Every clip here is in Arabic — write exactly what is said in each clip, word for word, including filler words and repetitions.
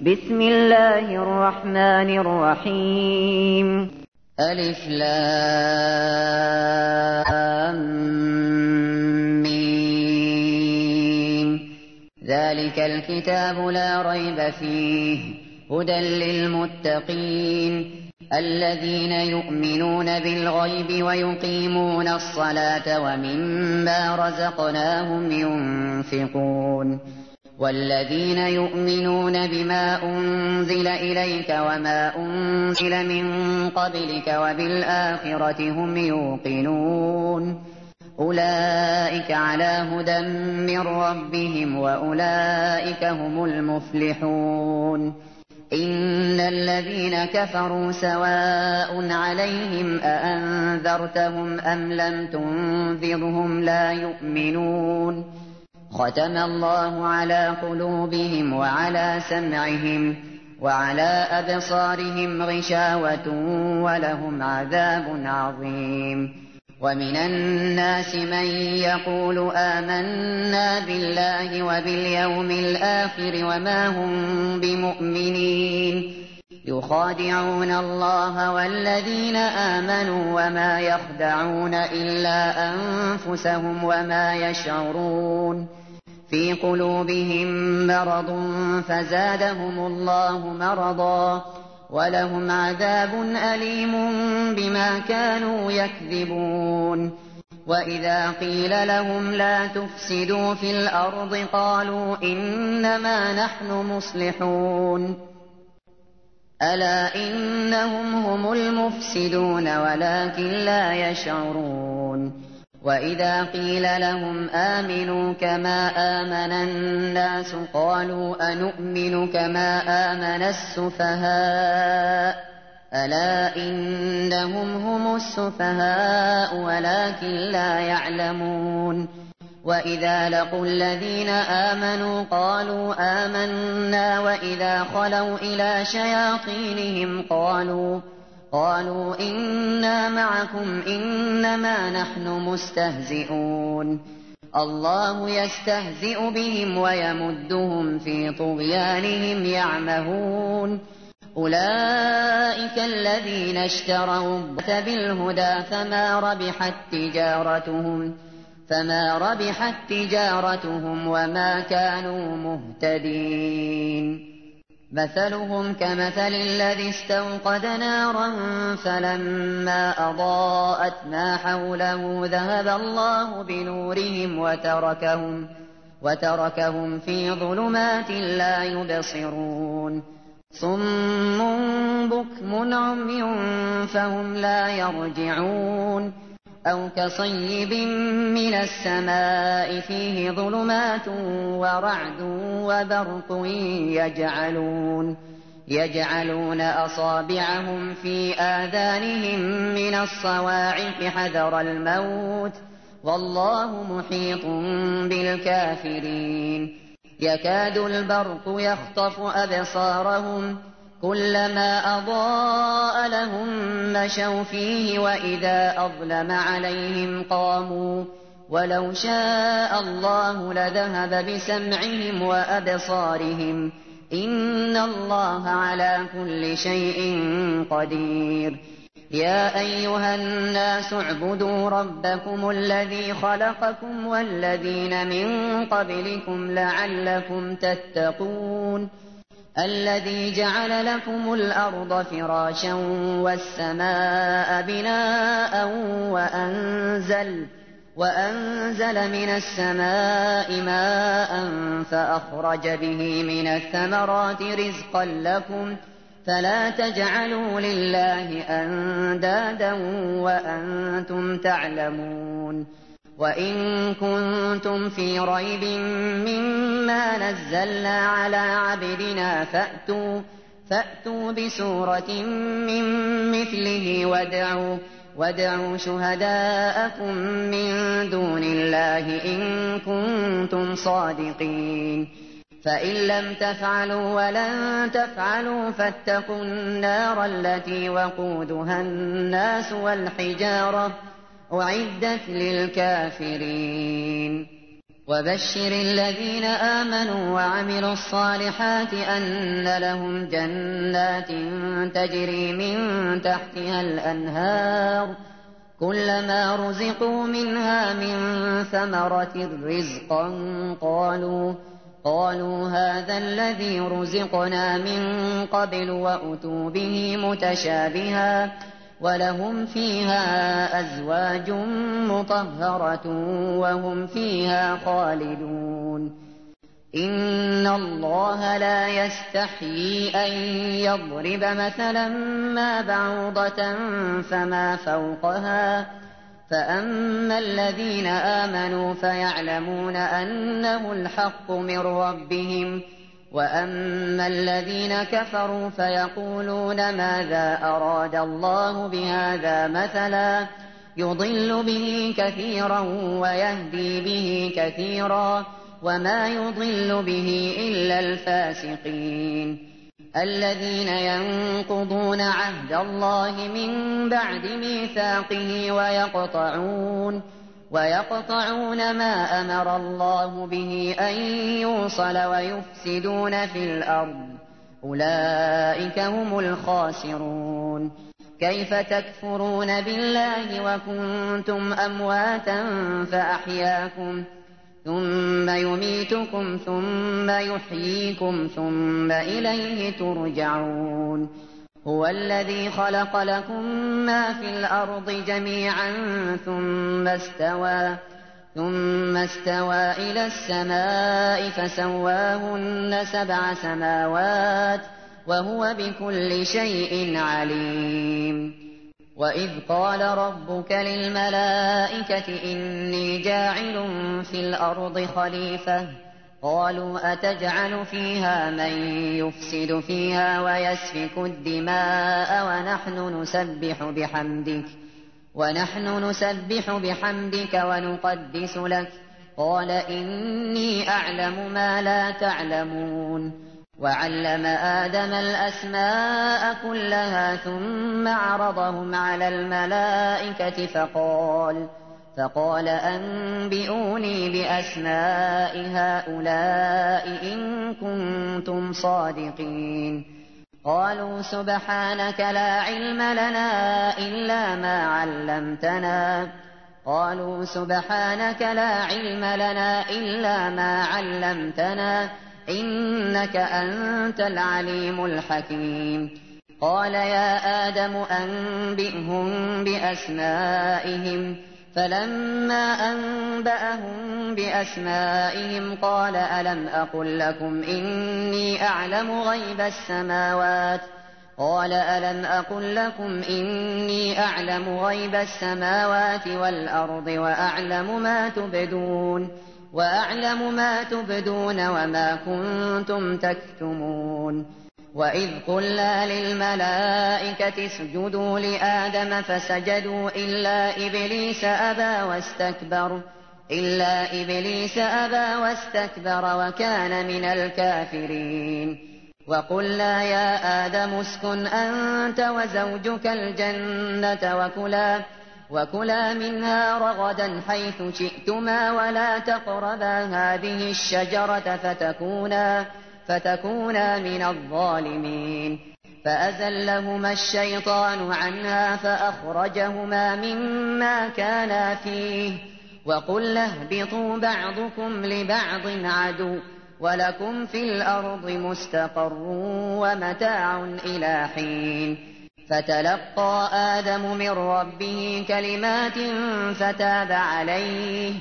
بسم الله الرحمن الرحيم. ألف لام ميم. ذلك الكتاب لا ريب فيه هدى للمتقين الذين يؤمنون بالغيب ويقيمون الصلاة ومما رزقناهم ينفقون والذين يؤمنون بما أنزل إليك وما أنزل من قبلك وبالآخرة هم يوقنون أولئك على هدى من ربهم وأولئك هم المفلحون. إن الذين كفروا سواء عليهم أأنذرتهم أم لم تنذرهم لا يؤمنون ختم الله على قلوبهم وعلى سمعهم وعلى أبصارهم غشاوة ولهم عذاب عظيم. ومن الناس من يقول آمنا بالله وباليوم الآخر وما هم بمؤمنين يخادعون الله والذين آمنوا وما يخدعون إلا أنفسهم وما يشعرون في قلوبهم مرض فزادهم الله مرضا ولهم عذاب أليم بما كانوا يكذبون. وإذا قيل لهم لا تفسدوا في الأرض قالوا إنما نحن مصلحون ألا إنهم هم المفسدون ولكن لا يشعرون. وإذا قيل لهم آمنوا كما آمن الناس قالوا أنؤمن كما آمن السفهاء ألا إنهم هم السفهاء ولكن لا يعلمون. وإذا لقوا الذين آمنوا قالوا آمنا وإذا خلوا إلى شياطينهم قالوا قالوا إنا معكم إنما نحن مستهزئون الله يستهزئ بهم ويمدهم في طغيانهم يعمهون. أولئك الذين اشتروا الضلالة بالهدى فما ربحت تجارتهم فما ربحت تجارتهم وما كانوا مهتدين. مثلهم كمثل الذي استوقد نارا فلما أضاءت ما حوله ذهب الله بنورهم وتركهم, وتركهم في ظلمات لا يبصرون صم بكم عمي فهم لا يرجعون أو كصيب من السماء فيه ظلمات ورعد وبرق يجعلون, يجعلون أصابعهم في آذانهم من الصواعق حذر الموت والله محيط بالكافرين. يكاد البرق يخطف أبصارهم كلما أضاء لهم مشوا فيه وإذا أظلم عليهم قاموا ولو شاء الله لذهب بسمعهم وأبصارهم إن الله على كل شيء قدير. يا أيها الناس اعبدوا ربكم الذي خلقكم والذين من قبلكم لعلكم تتقون الذي جعل لكم الأرض فراشا والسماء بناء وأنزل, وأنزل من السماء ماء فأخرج به من الثمرات رزقا لكم فلا تجعلوا لله أندادا وأنتم تعلمون. وإن كنتم في ريب مما نزلنا على عبدنا فأتوا, فأتوا بسورة من مثله وادعوا, وادعوا شهداءكم من دون الله إن كنتم صادقين فإن لم تفعلوا ولن تفعلوا فاتقوا النار التي وقودها الناس والحجارة أعدت للكافرين. وبشر الذين آمنوا وعملوا الصالحات أن لهم جنات تجري من تحتها الأنهار كلما رزقوا منها من ثمرة رزقا قالوا قالوا هذا الذي رزقنا من قبل وأتوا به متشابها ولهم فيها أزواج مطهرة وهم فيها خالدون إن الله لا يستحيي أن يضرب مثلا ما بعوضة فما فوقها فأما الذين آمنوا فيعلمون أنه الحق من ربهم وأما الذين كفروا فيقولون ماذا أراد الله بهذا مثلا يضل به كثيرا ويهدي به كثيرا وما يضل به إلا الفاسقين الذين ينقضون عهد الله من بعد ميثاقه ويقطعون ويقطعون ما أمر الله به أن يوصل ويفسدون في الأرض أولئك هم الخاسرون كيف تكفرون بالله وكنتم أمواتا فأحياكم ثم يميتكم ثم يحييكم ثم إليه ترجعون هو الذي خلق لكم ما في الأرض جميعا ثم استوى ثم استوى إلى السماء فسواهن سبع سماوات وهو بكل شيء عليم وإذ قال ربك للملائكة إني جاعل في الأرض خليفة قالوا أتجعل فيها من يفسد فيها ويسفك الدماء ونحن نسبح بحمدك ونحن نسبح بحمدك ونقدس لك قال إني أعلم ما لا تعلمون وعلم آدم الأسماء كلها ثم عرضهم على الملائكة فقال فقال أنبئوني بأسماء هؤلاء إن كنتم صادقين قالوا سبحانك لا علم لنا إلا ما علمتنا قالوا سبحانك لا علم لنا إلا ما علمتنا إنك أنت العليم الحكيم قال يا آدم أنبئهم بأسمائهم فلما أنبأهم بأسمائهم قال ألم أقل لكم إني أعلم غيب السماوات قال ألم أقل لكم إني أعلم غيب السماوات والأرض وأعلم ما تبدون وأعلم ما تبدون وما كنتم تكتمون وإذ قلنا للملائكة اسجدوا لآدم فسجدوا إلا إبليس أبى واستكبر إلا إبليس أبى واستكبر وكان من الكافرين وقلنا يا آدم اسكن أنت وزوجك الجنة وكلا وكلا منها رغدا حيث شئتما ولا تقربا هذه الشجرة فتكونا فتكونا من الظالمين فأزلهما الشيطان عنها فأخرجهما مما كانا فيه وقلنا اهبطوا بعضكم لبعض عدو ولكم في الأرض مستقر ومتاع إلى حين فتلقى آدم من ربه كلمات فتاب عليه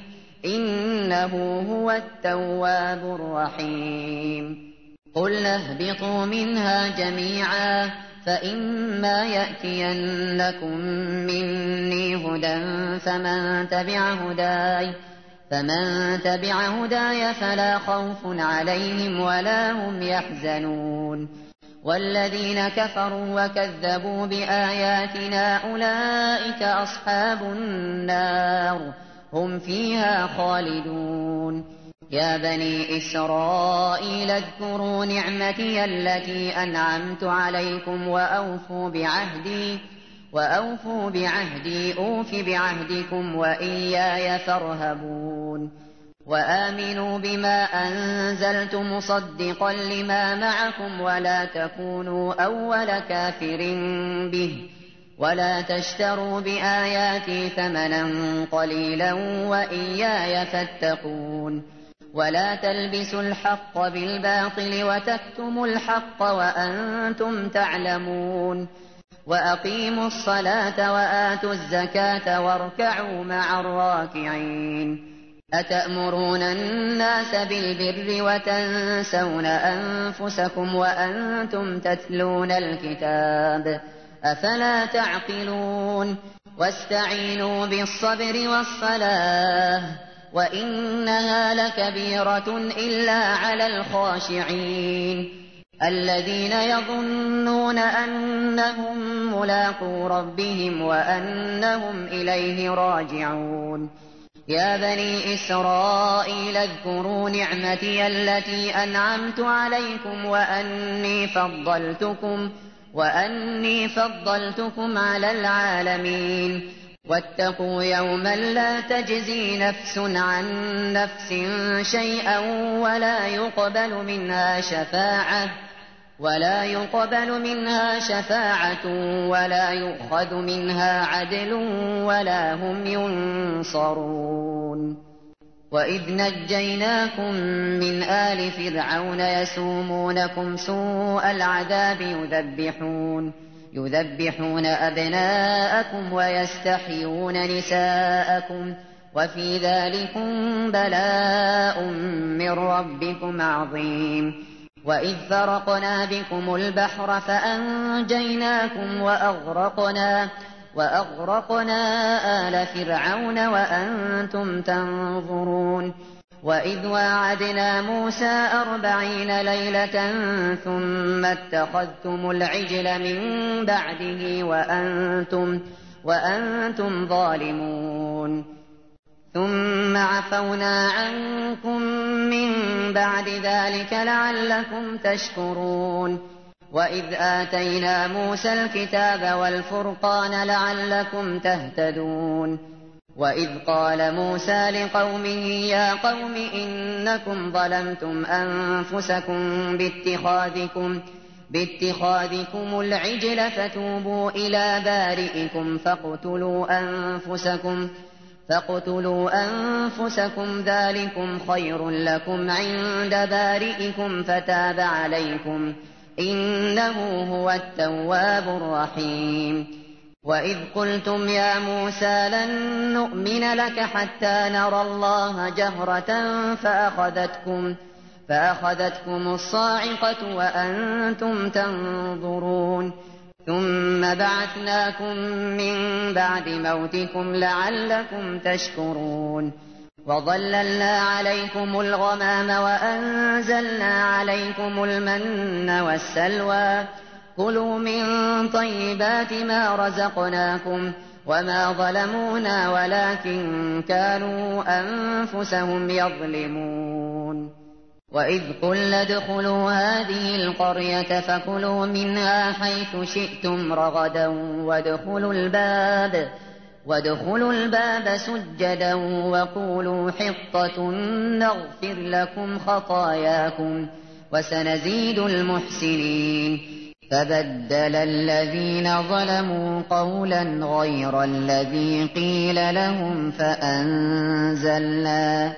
إنه هو التواب الرحيم قلنا اهبطوا منها جميعا فإما يأتينكم مني هدى فمن تبع هداي فمن تبع هداي فلا خوف عليهم ولا هم يحزنون والذين كفروا وكذبوا بآياتنا أولئك أصحاب النار هم فيها خالدون يا بني إسرائيل اذكروا نعمتي التي أنعمت عليكم وأوفوا بعهدي وأوفوا بعهدي أوف بعهدكم وإياي فارهبون وآمنوا بما أنزلت مصدقا لما معكم ولا تكونوا أول كافر به ولا تشتروا بآياتي ثمنا قليلا وإياي فاتقون ولا تلبسوا الحق بالباطل وتكتموا الحق وأنتم تعلمون وأقيموا الصلاة وآتوا الزكاة واركعوا مع الراكعين أتأمرون الناس بالبر وتنسون أنفسكم وأنتم تتلون الكتاب أفلا تعقلون واستعينوا بالصبر والصلاة وإنها لكبيرة إلا على الخاشعين الذين يظنون أنهم ملاقو ربهم وأنهم إليه راجعون يا بني إسرائيل اذكروا نعمتي التي أنعمت عليكم وأني فضلتكم وأني فضلتكم على العالمين واتقوا يوما لا تجزي نفس عن نفس شيئا ولا يقبل منها شفاعة ولا يقبل منها شفاعة ولا يؤخذ منها عدل ولا هم ينصرون وإذ نجيناكم من آل فرعون يسومونكم سوء العذاب يذبحون يذبحون أبناءكم ويستحيون نساءكم وفي ذلكم بلاء من ربكم عظيم وإذ فرقنا بكم البحر فأنجيناكم وأغرقنا وأغرقنا آل فرعون وأنتم تنظرون وإذ واعدنا موسى أربعين ليلة ثم اتخذتم العجل من بعده وأنتم, وأنتم ظالمون ثم عفونا عنكم من بعد ذلك لعلكم تشكرون وإذ آتينا موسى الكتاب والفرقان لعلكم تهتدون وإذ قال موسى لقومه يا قوم إنكم ظلمتم أنفسكم باتخاذكم, باتخاذكم العجل فتوبوا إلى بارئكم فاقتلوا أنفسكم فاقتلوا أنفسكم ذلكم خير لكم عند بارئكم فتاب عليكم إنه هو التواب الرحيم وإذ قلتم يا موسى لن نؤمن لك حتى نرى الله جهرة فأخذتكم, فأخذتكم الصاعقة وأنتم تنظرون ثم بعثناكم من بعد موتكم لعلكم تشكرون وظللنا عليكم الغمام وأنزلنا عليكم المن والسلوى كلوا من طيبات ما رزقناكم وما ظلمونا ولكن كانوا أنفسهم يظلمون وإذ قلنا ادخلوا هذه القرية فكلوا منها حيث شئتم رغدا وادخلوا الباب وادخلوا الباب سجدا وقولوا حطة نغفر لكم خطاياكم وسنزيد المحسنين فبدل الذين ظلموا قولا غير الذي قيل لهم فأنزلنا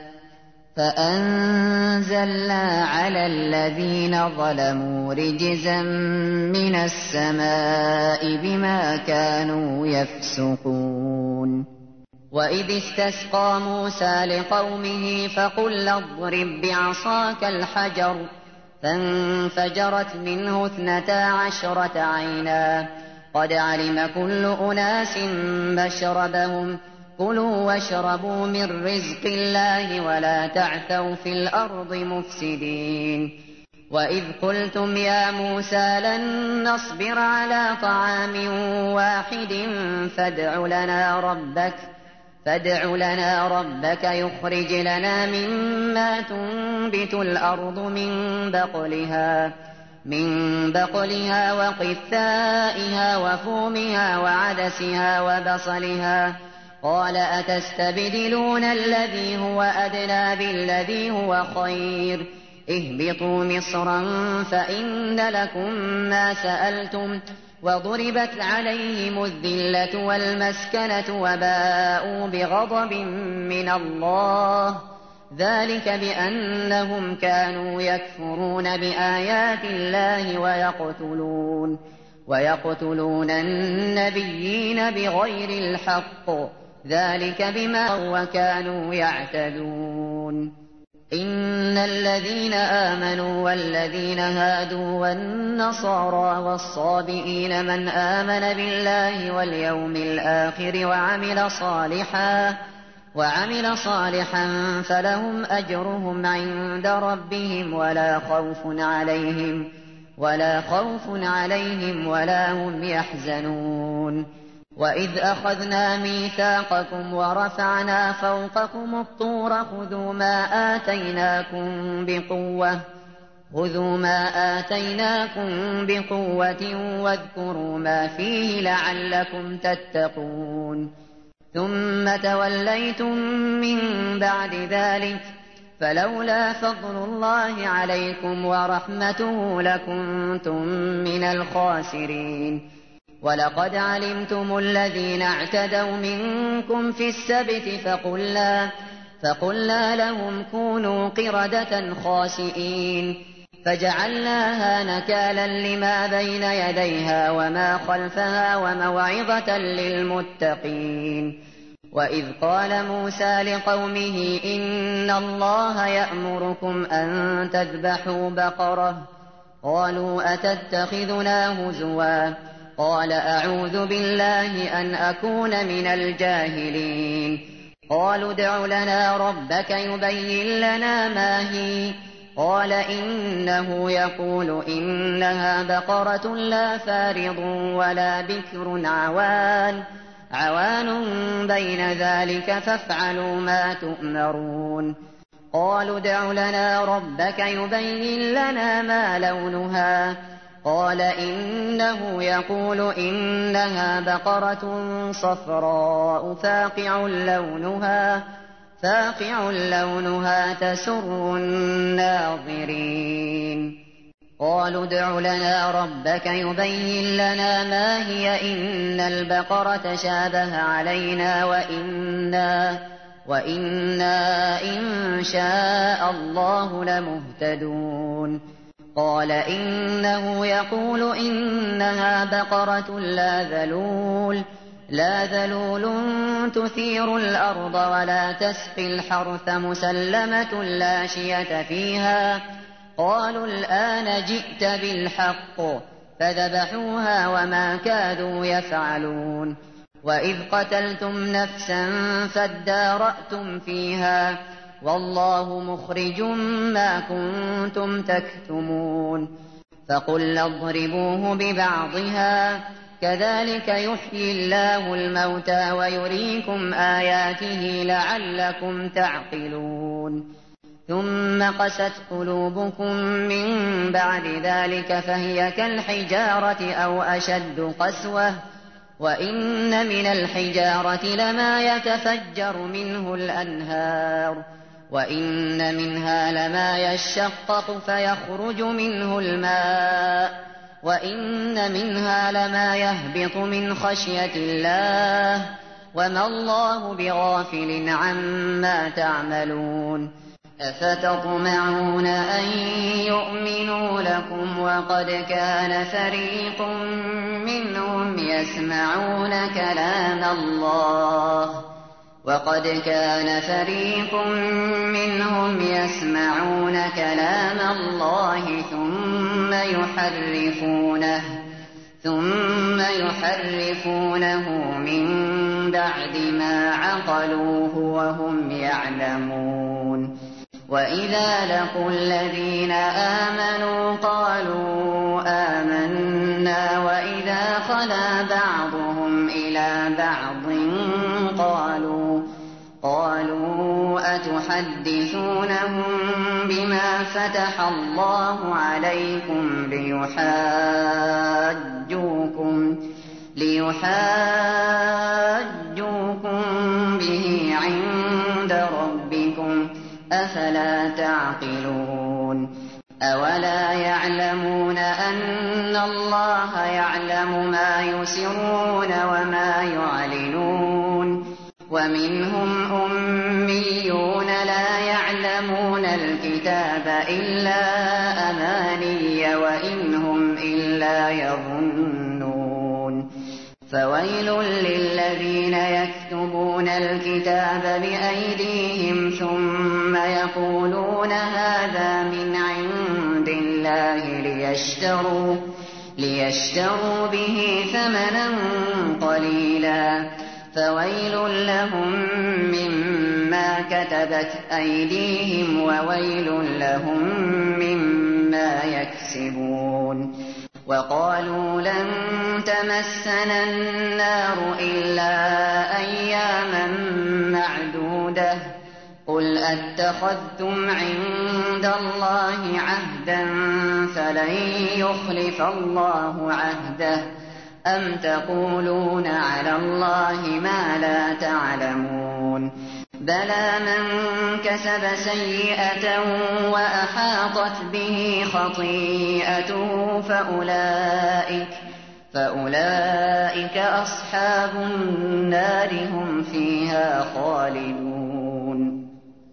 فأنزلنا على الذين ظلموا رجزا من السماء بما كانوا يفسقون وإذ استسقى موسى لقومه فقل اضرب بعصاك الحجر فانفجرت منه اثنتا عشرة عينا قد علم كل أناس مشربهم كلوا واشربوا من رزق الله ولا تعثوا في الأرض مفسدين وإذ قلتم يا موسى لن نصبر على طعام واحد فادع لنا ربك فادع لنا ربك يخرج لنا مما تنبت الأرض من بقلها من بقلها وقثائها وفومها وعدسها وبصلها قال أتستبدلون الذي هو أدنى بالذي هو خير اهبطوا مصرا فإن لكم ما سألتم وضربت عليهم الذلة والمسكنة وباءوا بغضب من الله ذلك بأنهم كانوا يكفرون بآيات الله ويقتلون ويقتلون النبيين بغير الحق ذلك بما وكانوا يعتدون إن الذين آمنوا والذين هادوا والنصارى والصابئين من آمن بالله واليوم الآخر وعمل صالحا وعمل صالحا فلهم أجرهم عند ربهم ولا خوف عليهم ولا خوف عليهم ولا هم يحزنون وإذ أخذنا ميثاقكم ورفعنا فوقكم الطور خذوا ما آتيناكم بقوة خذوا ما آتيناكم بقوة واذكروا ما فيه لعلكم تتقون ثم توليتم من بعد ذلك فلولا فضل الله عليكم ورحمته لكنتم من الخاسرين ولقد علمتم الذين اعتدوا منكم في السبت فقلنا, فقلنا لهم كونوا قردة خاسئين فجعلناها نكالا لما بين يديها وما خلفها وموعظة للمتقين وإذ قال موسى لقومه إن الله يأمركم أن تذبحوا بقرة قالوا أتتخذنا هزوا قال أعوذ بالله أن أكون من الجاهلين قالوا ادع لنا ربك يبين لنا ما هي قال إنه يقول إنها بقرة لا فارض ولا بكر عوان عوان بين ذلك فافعلوا ما تؤمرون قالوا ادع لنا ربك يبين لنا ما لونها قال إنه يقول إنها بقرة صفراء فاقع لونها فاقع لونها تسر الناظرين قالوا ادع لنا ربك يبين لنا ما هي إن البقرة شابه علينا وإنا, وإنا إن شاء الله لمهتدون قال إنه يقول إنها بقرة لا ذلول لا ذلول تثير الأرض ولا تسقي الحرث مسلمة لا شية فيها قالوا الآن جئت بالحق فذبحوها وما كادوا يفعلون وإذ قتلتم نفسا فادارأتم فيها والله مخرج ما كنتم تكتمون فقلنا اضربوه ببعضها كذلك يحيي الله الموتى ويريكم آياته لعلكم تعقلون ثم قست قلوبكم من بعد ذلك فهي كالحجارة أو أشد قسوة وإن من الحجارة لما يتفجر منه الأنهار وإن منها لما يشقق فيخرج منه الماء وإن منها لما يهبط من خشية الله وما الله بغافل عما تعملون أفتطمعون أن يؤمنوا لكم وقد كان فريق منهم يسمعون كلام الله وقد كان فريق منهم يسمعون كلام الله ثم يحرفونه ثم يحرفونه من بعد ما عقلوه وهم يعلمون وإذا لقوا الذين آمنوا قالوا آمنا وإذا خلا بعضهم إلى بعض قالوا قالوا أتحدثونهم بما فتح الله عليكم ليحاجوكم ليحاجوكم أفلا تعقلون أولا يعلمون أن الله يعلم ما يسرون وما يعلنون ومنهم أميون لا يعلمون الكتاب إلا أماني وإن هم إلا يظنون فويل للذين يكتبون الكتاب بأيديهم ثم يقولون هذا من عند الله ليشتروا, ليشتروا به ثمنا قليلا فويل لهم مما كتبت أيديهم وويل لهم مما يكسبون وقالوا لن تمسنا النار إلا أياما معدودة قل أتخذتم عند الله عهدا فلن يخلف الله عهده أم تقولون على الله ما لا تعلمون بلى من كسب سيئة وأحاطت به خطيئته فأولئك, فأولئك أصحاب النار هم فيها خالدون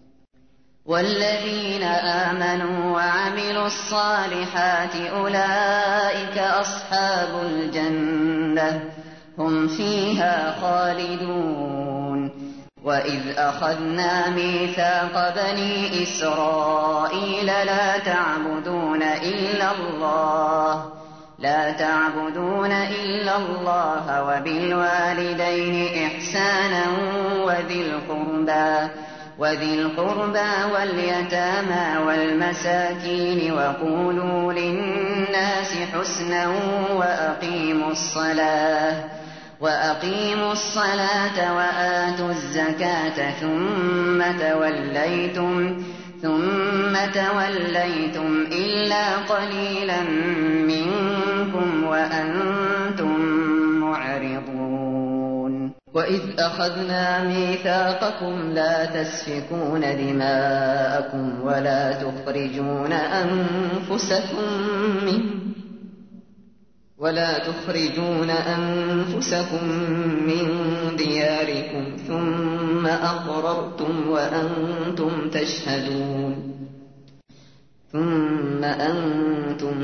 والذين آمنوا وعملوا الصالحات أولئك أصحاب الجنة هم فيها خالدون وإذ أخذنا ميثاق بني إسرائيل لا تعبدون إلا الله لا تعبدون إلا الله وبالوالدين إحسانا وذي القربى وذي القربى واليتامى والمساكين وقولوا للناس حسنا وأقيموا الصلاة وأقيموا الصلاة وآتوا الزكاة ثم توليتم ثم توليتم إلا قليلا منكم وأنتم معرضون وإذ أخذنا ميثاقكم لا تسفكون دماءكم ولا تخرجون أنفسكم من ولا تخرجون أنفسكم من دياركم ثم أقررتم وأنتم تشهدون ثم أنتم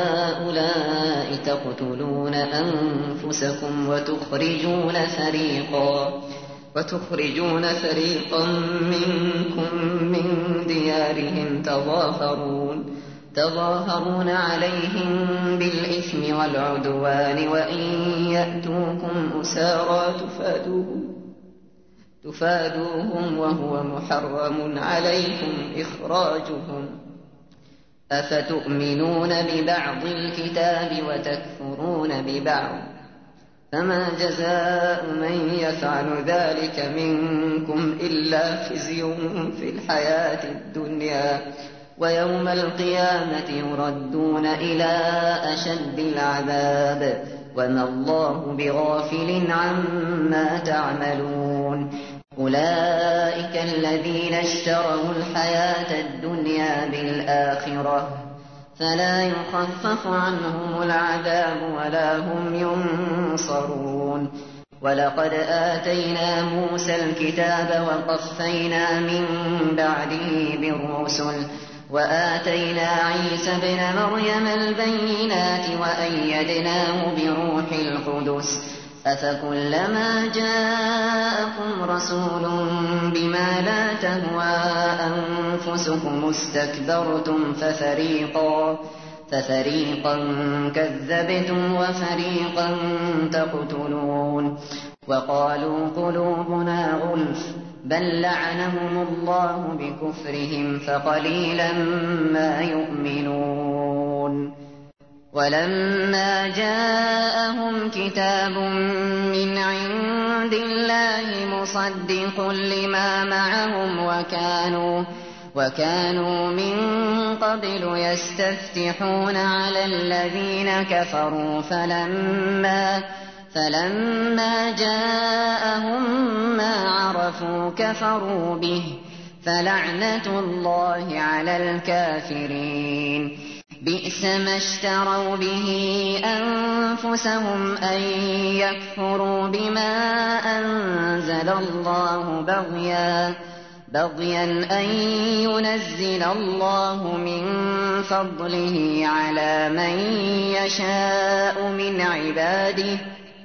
هؤلاء تقتلون أنفسكم وتخرجون فريقا وتخرجون فريقا منكم من ديارهم تظاهرون تظاهرون عليهم بالإثم والعدوان وإن يأتوكم أسارى تفادوهم, تفادوهم وهو محرم عليكم إخراجهم أفتؤمنون ببعض الكتاب وتكفرون ببعض فما جزاء من يفعل ذلك منكم إلا خزي في الحياة الدنيا ويوم القيامة يردون إلى أشد العذاب وما الله بغافل عما تعملون أولئك الذين اشتروا الحياة الدنيا بالآخرة فلا يخفف عنهم العذاب ولا هم ينصرون ولقد آتينا موسى الكتاب وقفينا من بعده بالرسل وآتينا عيسى ابن مريم البينات وأيدناه بروح القدس أفكلما جاءكم رسول بما لا تهوى أنفسكم استكبرتم ففريقا, ففريقا كذبتم وفريقا تقتلون وقالوا قلوبنا غلف بل لعنهم الله بكفرهم فقليلا ما يؤمنون ولما جاءهم كتاب من عند الله مصدق لما معهم وكانوا وكانوا من قبل يستفتحون على الذين كفروا فلما فلما جاءهم ما عرفوا كفروا به فلعنة الله على الكافرين. بئس ما اشتروا به أنفسهم أن يكفروا بما أنزل الله بغيا بغيا أن ينزل الله من فضله على من يشاء من عباده،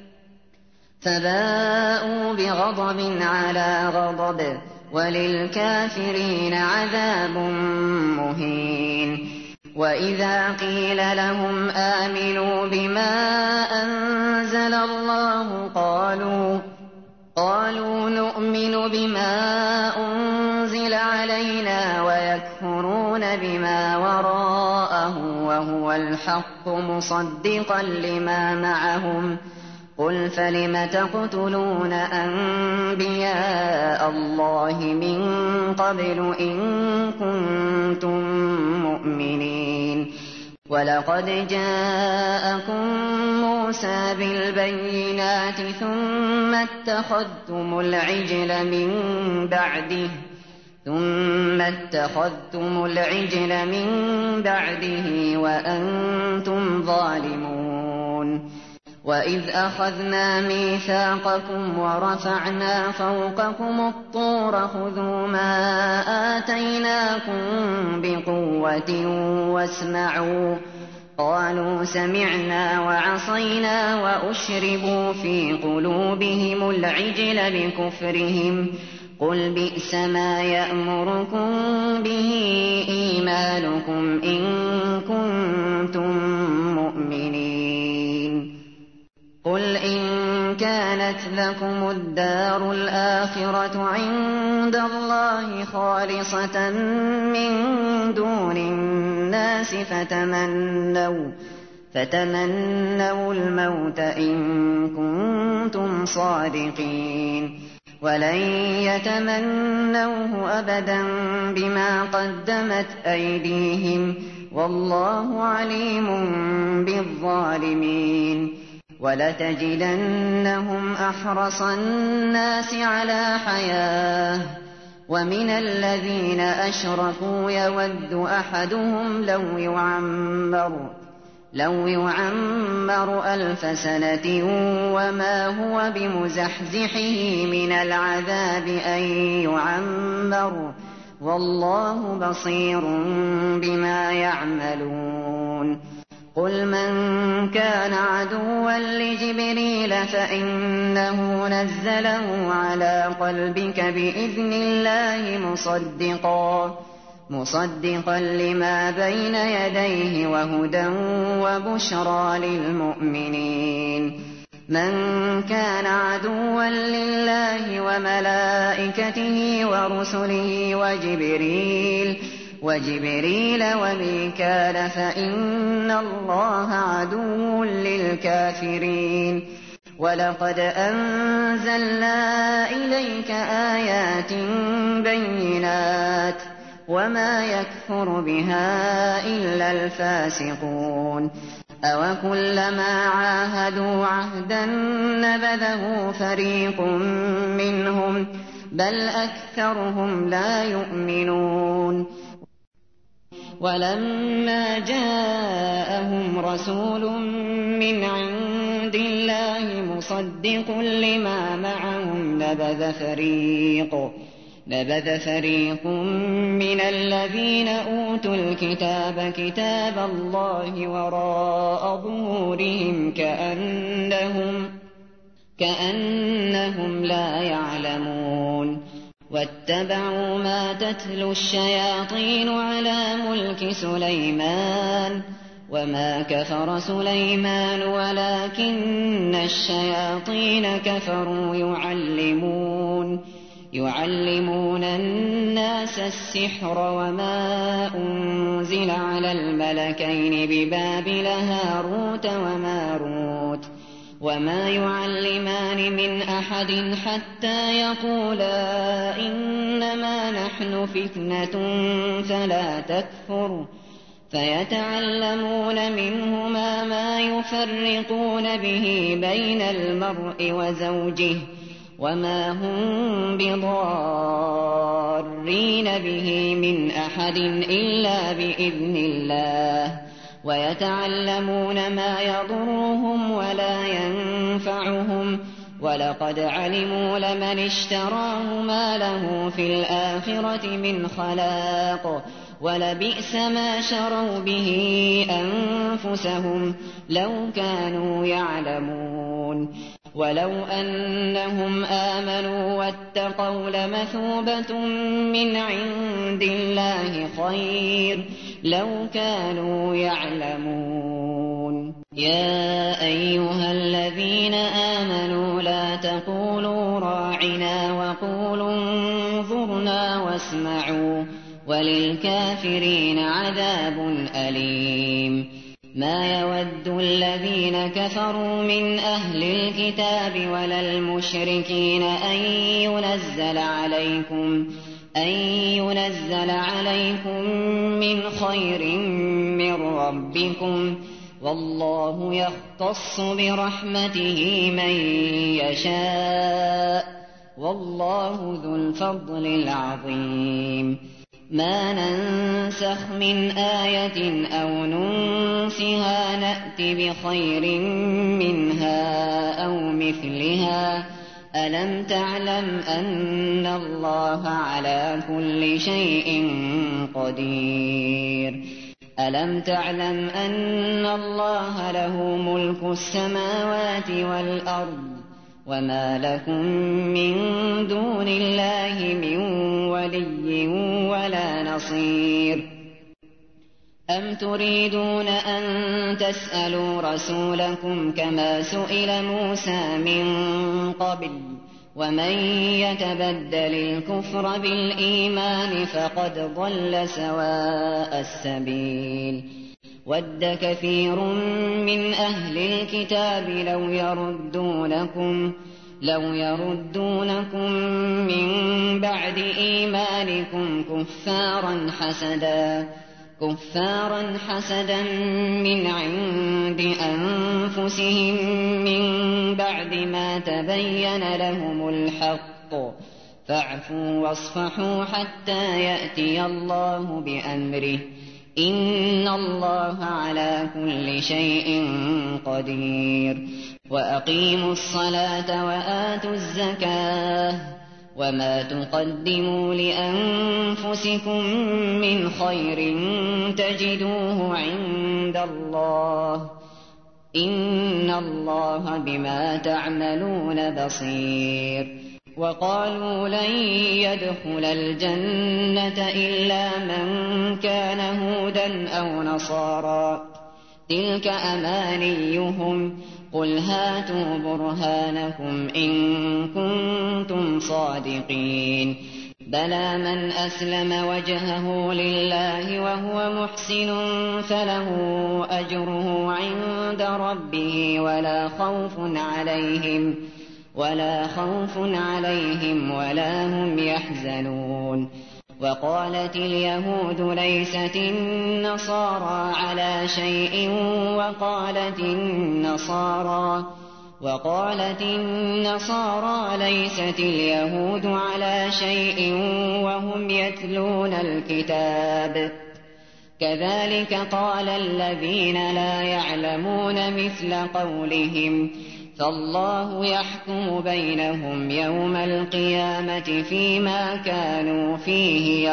فباءوا بغضب على غضب، وللكافرين عذاب مهين. وإذا قيل لهم آمنوا بما أنزل الله قالوا قالوا نؤمن بما أنزل علينا ويكفرون بما وراءه وهو الحق مصدقا لما معهم. قل فلم تقتلون أنبياء الله من قبل إن كنتم مؤمنين؟ ولقد جاءكم موسى بالبينات ثم اتخذتم العجل من بعده ثم اتخذتم العجل من بعده وأنتم ظالمون. وإذ أخذنا ميثاقكم ورفعنا فوقكم الطور خذوا ما آتيناكم بقوة واسمعوا. قالوا سمعنا وعصينا وأشربوا في قلوبهم العجل بكفرهم. قل بئس ما يأمركم به إيمانكم إن كنتم مؤمنين. قل إن كانت لكم الدار الآخرة عند الله خالصة من دون الناس فتمنوا فتمنوا الموت إن كنتم صادقين. ولن يتمنوه أبدا بما قدمت أيديهم والله عليم بالظالمين. ولتجدنهم أحرص الناس على حياة ومن الذين أشركوا يود أحدهم لو يعمر لو يعمر ألف سنة وما هو بمزحزحه من العذاب أن يعمر والله بصير بما يعملون. قل من كان عدوا لجبريل فإنه نزله على قلبك بإذن الله مصدقا مصدقا لما بين يديه وهدى وبشرى للمؤمنين. من كان عدوا لله وملائكته ورسله وجبريل وجبريل وميكال فإن الله عدو للكافرين. ولقد أنزلنا إليك آيات بينات وما يكفر بها إلا الفاسقون. أوكلما عاهدوا عهدا نبذه فريق منهم بل أكثرهم لا يؤمنون. ولما جاءهم رسول من عند الله مصدق لما معهم نبذ فريق نبذ فريق من الذين أوتوا الكتاب كتاب الله وراء ظهورهم كأنهم كأنهم لا يعلمون. واتبعوا ما تتلو الشياطين على ملك سليمان وما كفر سليمان ولكن الشياطين كفروا يعلمون يعلمون الناس السحر وما أنزل على الملكين ببابل هاروت وماروت وما يعلمان من أحد حتى يقولا إنما نحن فتنة فلا تكفر فيتعلمون منهما ما يفرقون به بين المرء وزوجه وما هم بضارين به من أحد إلا بإذن الله ويتعلمون ما يضرهم ولا ينفعهم ولقد علموا لمن اشتراه ما له في الآخرة من خلاق ولبئس ما شروا به أنفسهم لو كانوا يعلمون ولو أنهم آمنوا واتقوا لمثوبة من عند الله خير لو كانوا يعلمون يا أيها الذين آمنوا لا تقولوا راعنا وقولوا انظرنا واسمعوا وللكافرين عذاب أليم ما يود الذين كفروا من أهل الكتاب ولا المشركين أن ينزل عليكم أن ينزل عليكم من خير من ربكم والله يختص برحمته من يشاء والله ذو الفضل العظيم ما ننسخ من آية أو ننسها نأت بخير منها أو مثلها ألم تعلم أن الله على كل شيء قدير ألم تعلم أن الله له ملك السماوات والأرض وما لكم من دون الله من ولي ولا نصير أم تريدون أن تسألوا رسولكم كما سئل موسى من قبل ومن يتبدل الكفر بالإيمان فقد ضل سواء السبيل ود كثير من أهل الكتاب لو يردونكم لو يردونكم من بعد إيمانكم كفارا حسدا كفارا حسدا من عند أنفسهم من بعد ما تبين لهم الحق فاعفوا واصفحوا حتى يأتي الله بأمره إن الله على كل شيء قدير وأقيموا الصلاة وآتوا الزكاة وما تقدموا لأنفسكم من خير تجدوه عند الله إن الله بما تعملون بصير وقالوا لن يدخل الجنة إلا من كان هودا أو نصارى تلك أمانيهم قل هاتوا برهانكم إن كنتم صادقين بلى من أسلم وجهه لله وهو محسن فله أجره عند ربه ولا خوف عليهم ولا خوف عليهم ولا هم يحزنون وقالت اليهود ليست النصارى على شيء وقالت النصارى وقالت النصارى ليست اليهود على شيء وهم يتلون الكتاب كذلك قال الذين لا يعلمون مثل قولهم فالله يحكم بينهم يوم القيامة فيما كانوا فيه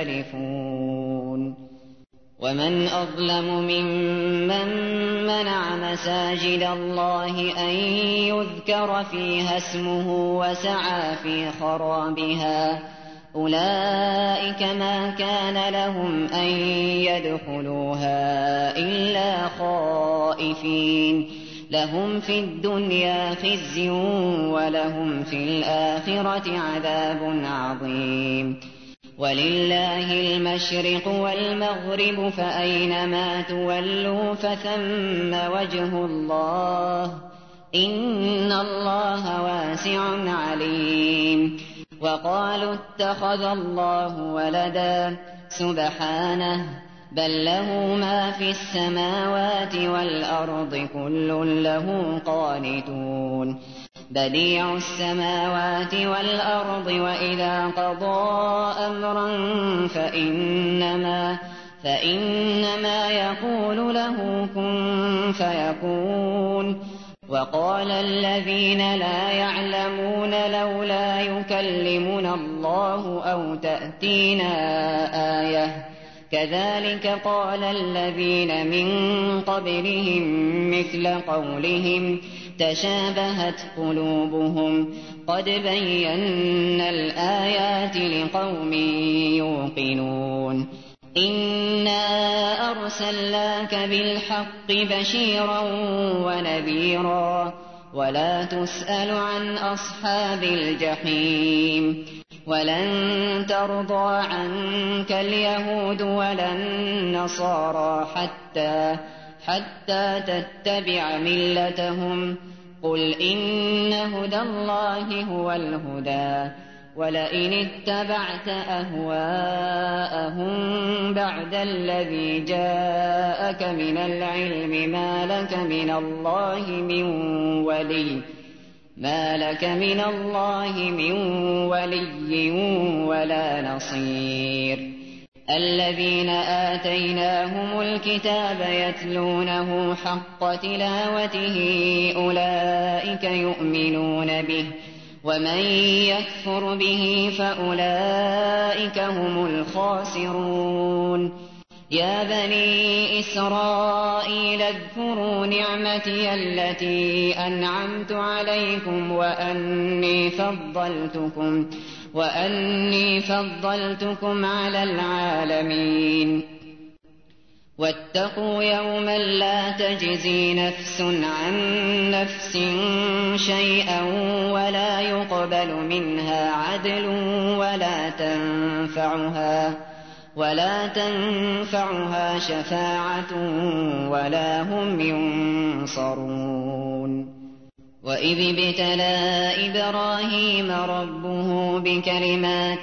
يختلفون ومن أظلم ممن منع مساجد الله أن يذكر فيها اسمه وسعى في خرابها أولئك ما كان لهم أن يدخلوها إلا خائفين لهم في الدنيا خزي ولهم في الآخرة عذاب عظيم ولله المشرق والمغرب فأينما تولوا فثم وجه الله إن الله واسع عليم وقالوا اتخذ الله ولدا سبحانه بل له ما في السماوات والأرض كل له قانتون بديع السماوات والأرض وإذا قضى أمرا فإنما, فإنما يقول له كن فيكون. وقال الذين لا يعلمون لولا يكلمنا الله أو تأتينا آية كذلك قال الذين من قبلهم مثل قولهم تشابهت قلوبهم قد بينا الآيات لقوم يوقنون. إنا أرسلناك بالحق بشيرا ونذيرا ولا تسأل عن أصحاب الجحيم. ولن ترضى عنك اليهود ولا النصارى حتى, حتى تتبع ملتهم قل إن هدى الله هو الهدى ولئن اتبعت أهواءهم بعد الذي جاءك من العلم ما لك من الله من ولي ما لك من الله من ولي ولا نصير. الذين آتيناهم الكتاب يتلونه حق تلاوته أولئك يؤمنون به ومن يكفر به فأولئك هم الخاسرون. يا بني إسرائيل اذكروا نعمتي التي أنعمت عليكم وأني فضلتكم, وأني فضلتكم على العالمين. واتقوا يوما لا تجزي نفس عن نفس شيئا ولا يقبل منها عدل ولا تنفعها, ولا تنفعها شفاعة ولا هم ينصرون. وإذ ابتلى إبراهيم ربه بكلمات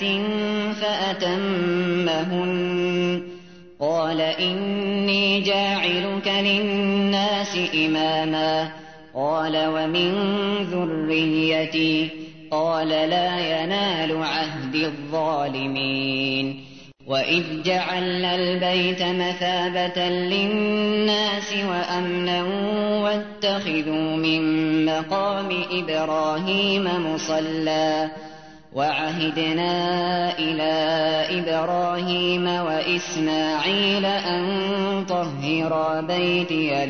فأتمهن قال إني جاعلك للناس إماما قال ومن ذريتي قال لا ينال عهد الظالمين. وإذ جعلنا البيت مثابة للناس وأمنا واتخذوا من مقام إبراهيم مصلى وعهدنا إلى إبراهيم وإسماعيل أن طهرا بيتي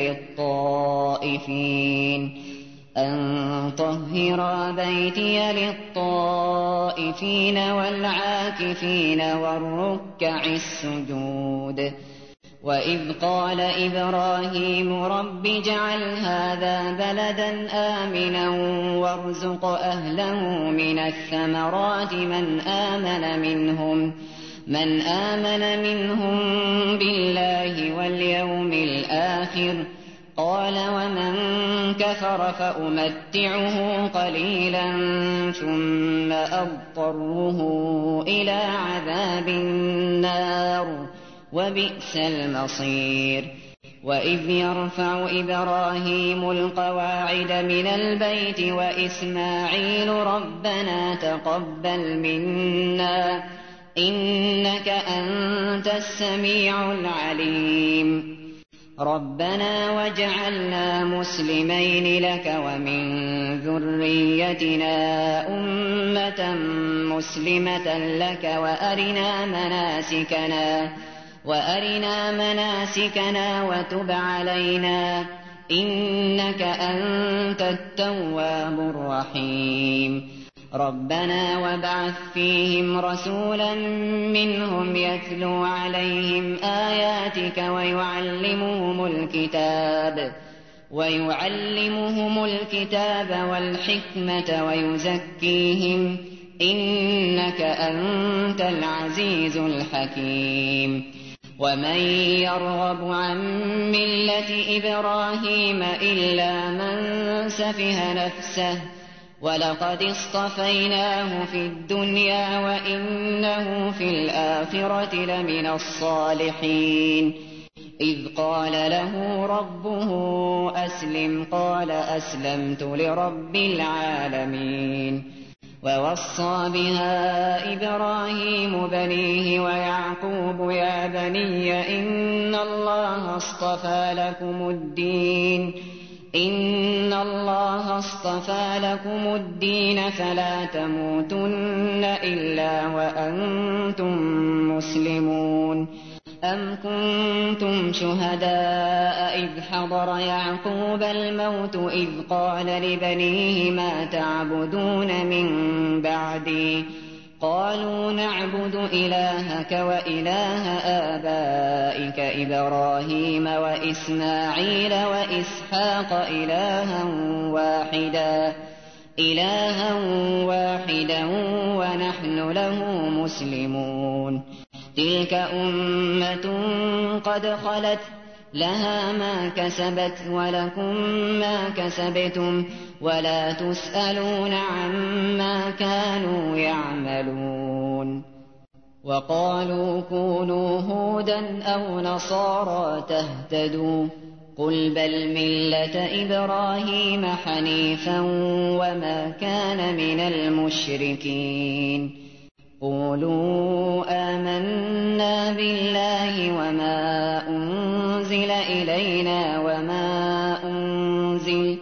للطائفين أن طهرا بيتي للطائفين والعاكفين والركع السجود. وإذ قال إبراهيم رب اجعل هذا بلدا آمنا وارزق أهله من الثمرات من آمن منهم من آمن منهم بالله واليوم الآخر قال ومن كفر فأمتعه قليلا ثم أضطره إلى عذاب النار وبئس المصير. وإذ يرفع إبراهيم القواعد من البيت وإسماعيل ربنا تقبل منا إنك أنت السميع العليم. ربنا واجعلنا مسلمين لك ومن ذريتنا أمة مسلمة لك وأرنا مناسكنا وأرنا مناسكنا وتب علينا إنك أنت التواب الرحيم. ربنا وابعث فيهم رسولا منهم يتلو عليهم آياتك ويعلمهم الكتاب ويعلمهم الكتاب والحكمة ويزكيهم إنك أنت العزيز الحكيم. ومن يرغب عن ملة إبراهيم إلا من سفه نفسه ولقد اصطفيناه في الدنيا وإنه في الآخرة لمن الصالحين. إذ قال له ربه أسلم قال أسلمت لرب العالمين ووصى بها إبراهيم بنيه ويعقوب يا بني إن الله اصطفى لكم الدين إن الله اصطفى لكم الدين فلا تموتن إلا وأنتم مسلمون أم كنتم شهداء إذ حضر يعقوب الموت إذ قال لبنيه ما تعبدون من بعدي قالوا نعبد إلهك وإله آبائك إبراهيم وإسماعيل وإسحاق إلها واحدا إلها واحدا ونحن له مسلمون تلك أمة قد خلت لها ما كسبت ولكم ما كسبتم ولا تسألون عما كانوا يعملون وقالوا كونوا هودا أو نصارى تهتدوا قل بل ملة إبراهيم حنيفا وما كان من المشركين قولوا آمنا بالله وما أنزل إلينا وما أنزل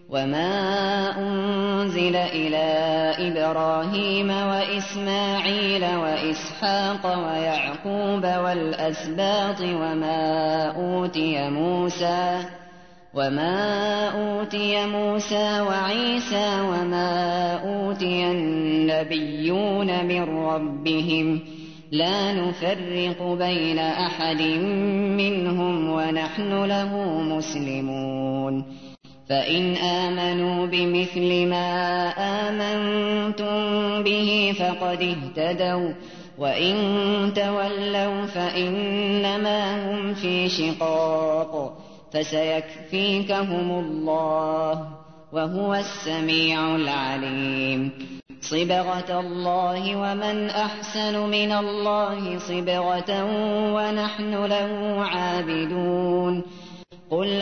وما أنزل إلى إبراهيم وإسماعيل وإسحاق ويعقوب والأسباط وما أوتي موسى وما أوتي موسى وعيسى وما أوتي النبيون من ربهم لا نفرق بين أحد منهم ونحن له مسلمون فإن آمنوا بمثل ما آمنتم به فقد اهتدوا وإن تولوا فإنما هم في شقاق فسيكفيكهم الله وهو السميع العليم صبغة الله ومن أحسن من الله صبغة ونحن له عابدون قل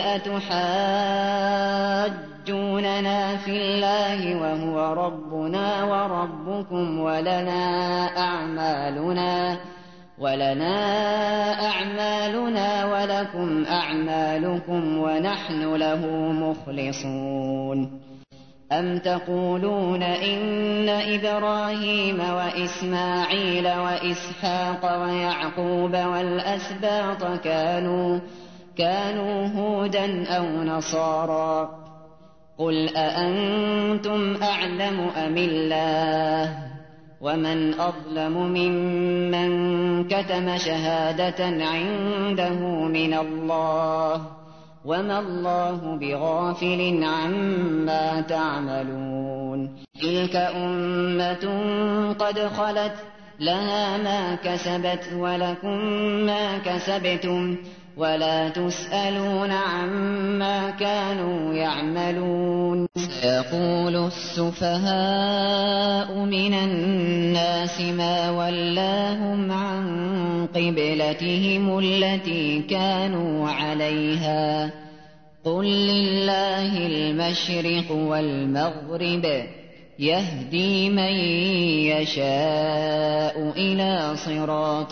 أتحاجوننا في الله وهو ربنا وربكم ولنا أعمالنا ولنا أعمالنا ولكم أعمالكم ونحن له مخلصون أم تقولون إن إبراهيم وإسماعيل وإسحاق ويعقوب والأسباط كانوا كانوا هودا أو نصارى قل أأنتم أعلم أم الله ومن أظلم ممن كتم شهادة عنده من الله وما الله بغافل عما تعملون تلك أمة قد خلت لها ما كسبت ولكم ما كسبتم ولا تسألون عما كانوا يعملون سيقول السفهاء من الناس ما ولاهم عن قبلتهم التي كانوا عليها قل لله المشرق والمغرب يهدي من يشاء إلى صراط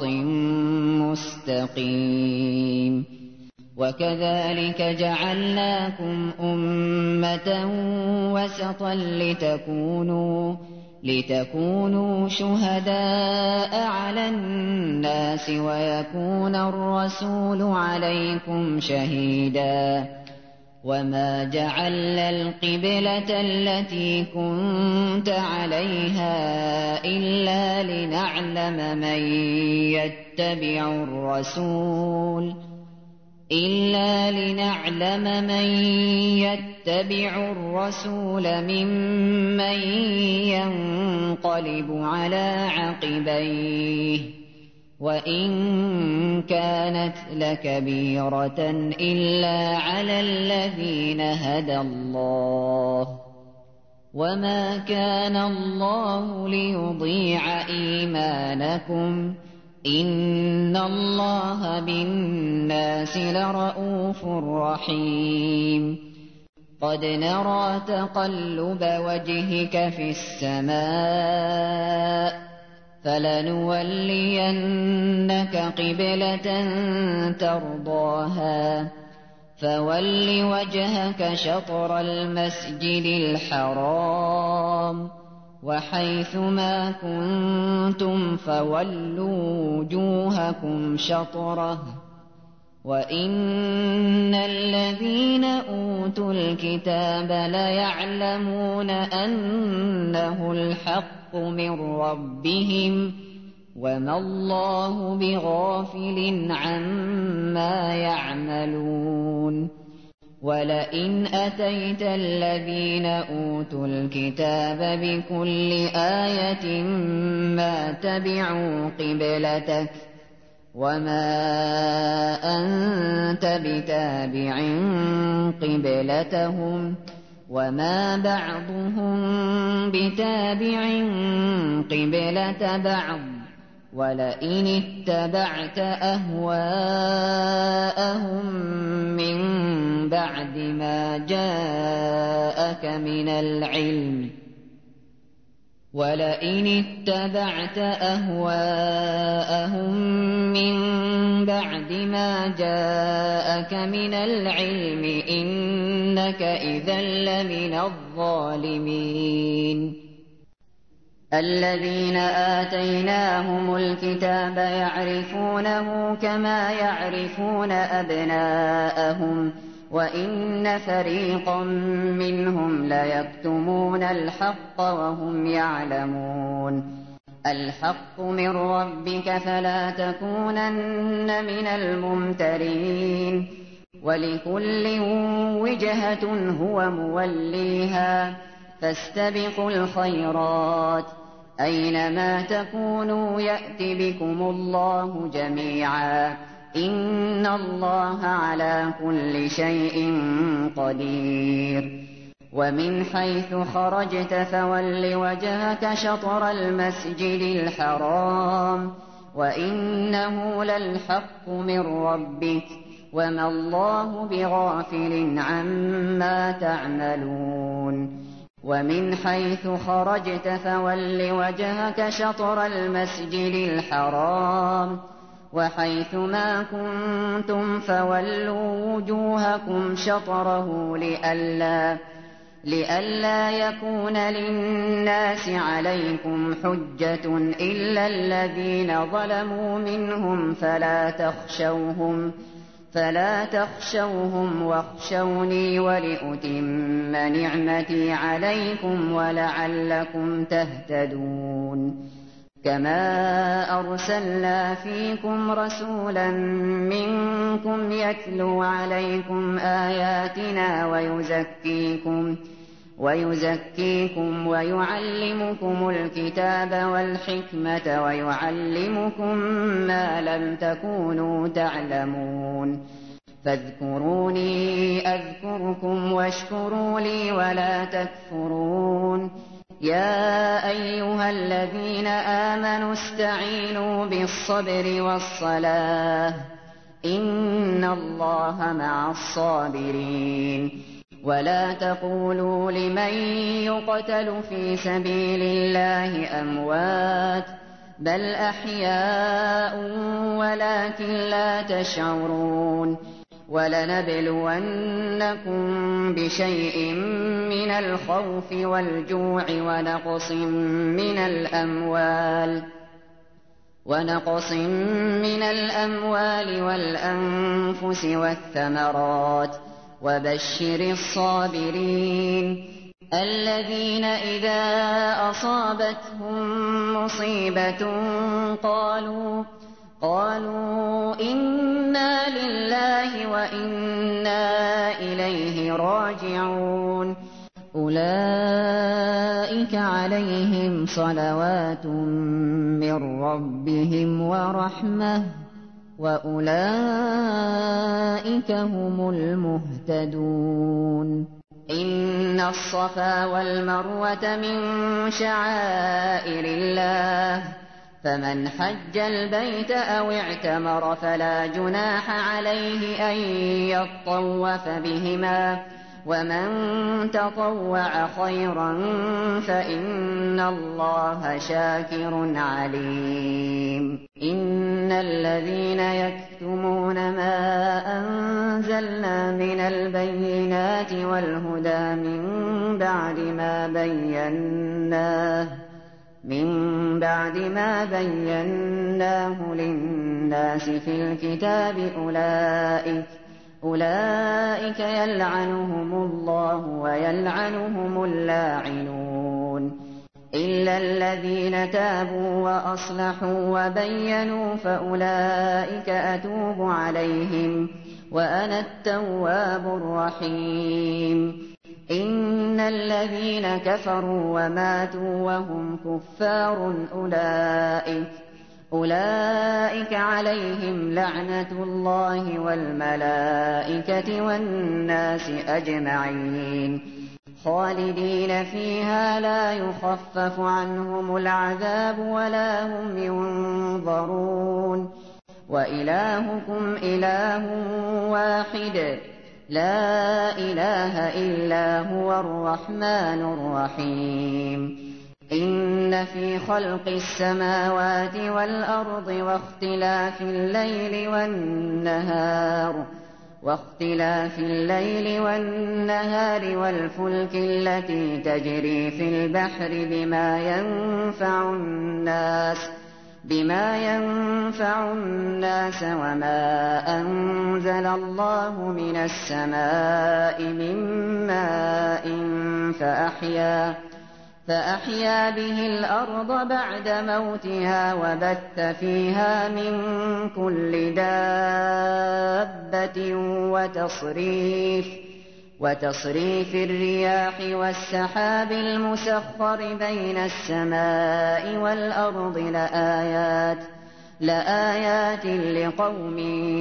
مستقيم وكذلك جعلناكم أمة وسطا لتكونوا لتكونوا شهداء على الناس ويكون الرسول عليكم شهيدا وما جعلنا القبلة التي كنت عليها إلا لنعلم من يتبع الرسول إلا لنعلم من يتبع الرسول ممن ينقلب على عقبيه وإن كانت لكبيرة إلا على الذين هدى الله وما كان الله ليضيع إيمانكم إن الله بالناس لرءوف رحيم قد نرى تقلب وجهك في السماء فلنولينك قبلة ترضاها فول وجهك شطر المسجد الحرام وحيث ما كنتم فولوا وجوهكم شطره وإن الذين أوتوا الكتاب ليعلمون أنه الحق من ربهم وما الله بغافل عما يعملون ولئن أتيت الذين أوتوا الكتاب بكل آية ما تبعوا قبلتك وما أنت بتابع قبلتهم وما بعضهم بتابع قبلة بعض ولئن اتبعت أهواءهم من بعد ما جاءك من العلم ولئن اتبعت أهواءهم من بعد ما جاءك من العلم إنك إذا لمن الظالمين الذين آتيناهم الكتاب يعرفونه كما يعرفون أبناءهم وإن فريقا منهم ليكتمون الحق وهم يعلمون الحق من ربك فلا تكونن من الممترين ولكل وجهة هو موليها فاستبقوا الخيرات أينما تكونوا يأت بكم الله جميعا إن الله على كل شيء قدير ومن حيث خرجت فول وجهك شطر المسجد الحرام وإنه للحق من ربك وما الله بغافل عما تعملون ومن حيث خرجت فول وجهك شطر المسجد الحرام وحيث ما كنتم فولوا وجوهكم شطره لئلا لئلا يكون للناس عليكم حجة إلا الذين ظلموا منهم فلا تخشوهم فلا تخشوهم واخشوني ولأتم نعمتي عليكم ولعلكم تهتدون كما أرسلنا فيكم رسولا منكم يتلو عليكم آياتنا ويزكيكم ويزكيكم ويعلمكم الكتاب والحكمة ويعلمكم ما لم تكونوا تعلمون فاذكروني أذكركم واشكروا لي ولا تكفرون يا أيها الذين آمنوا استعينوا بالصبر والصلاة إن الله مع الصابرين ولا تقولوا لمن يقتل في سبيل الله أموات بل أحياء ولكن لا تشعرون ولنبلونكم بشيء من الخوف والجوع ونقص من الأموال ونقص من الأموال والأنفس والثمرات وبشر الصابرين الذين إذا أصابتهم مصيبة قالوا قالوا إنا لله وإنا إليه راجعون أولئك عليهم صلوات من ربهم ورحمة وأولئك هم المهتدون إن الصفا والمروة من شعائر الله فمن حج البيت أو اعتمر فلا جناح عليه أن يطوف بهما ومن تطوع خيرا فإن الله شاكر عليم إن الذين يكتمون ما أنزلنا من البينات والهدى من بعد ما بيناه من بعد ما بيناه للناس في الكتاب أولئك أولئك يلعنهم الله ويلعنهم اللاعنون إلا الذين تابوا وأصلحوا وبينوا فأولئك أتوب عليهم وأنا التواب الرحيم إن الذين كفروا وماتوا وهم كفار أولئك أولئك عليهم لعنة الله والملائكة والناس أجمعين خالدين فيها لا يخفف عنهم العذاب ولا هم ينظرون وإلهكم إله واحد لا إله إلا هو الرحمن الرحيم إن في خلق السماوات والأرض واختلاف الليل والنهار واختلاف الليل والنهار والفلك التي تجري في البحر بما ينفع الناس بما ينفع الناس وما أنزل الله من السماء من ماء فأحيا فأحيا به الأرض بعد موتها وبث فيها من كل دابة وتصريف وتصريف الرياح والسحاب المسخر بين السماء والأرض لآيات لآيات لقوم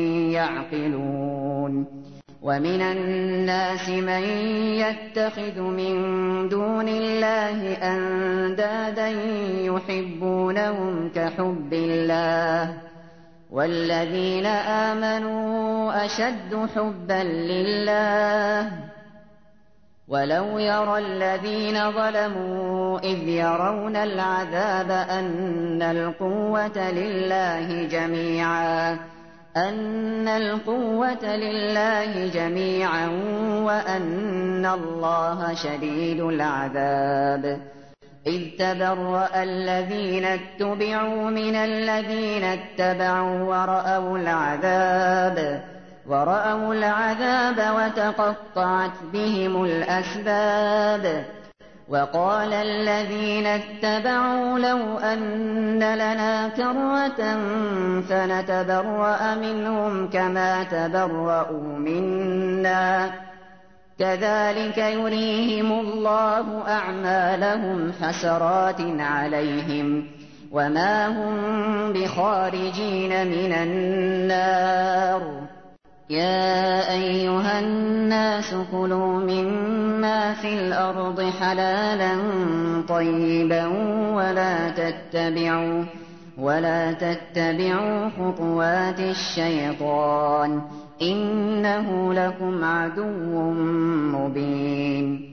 يعقلون ومن الناس من يتخذ من دون الله أندادا يحبونهم كحب الله والذين آمنوا أشد حبا لله ولو يرى الذين ظلموا إذ يرون العذاب أن القوة لله جميعا أن القوة لله جميعا وأن الله شديد العذاب إذ تبرأ الذين اتبعوا من الذين اتبعوا ورأوا العذاب ورأوا العذاب وتقطعت بهم الأسباب وقال الذين اتبعوا لو أن لنا كرة فنتبرأ منهم كما تبرأوا منا كذلك يريهم الله أعمالهم حسرات عليهم وما هم بخارجين من النار يا أيها الناس كلوا مما في الأرض حلالا طيبا ولا تتبعوا ولا تتبعوا خطوات الشيطان إنه لكم عدو مبين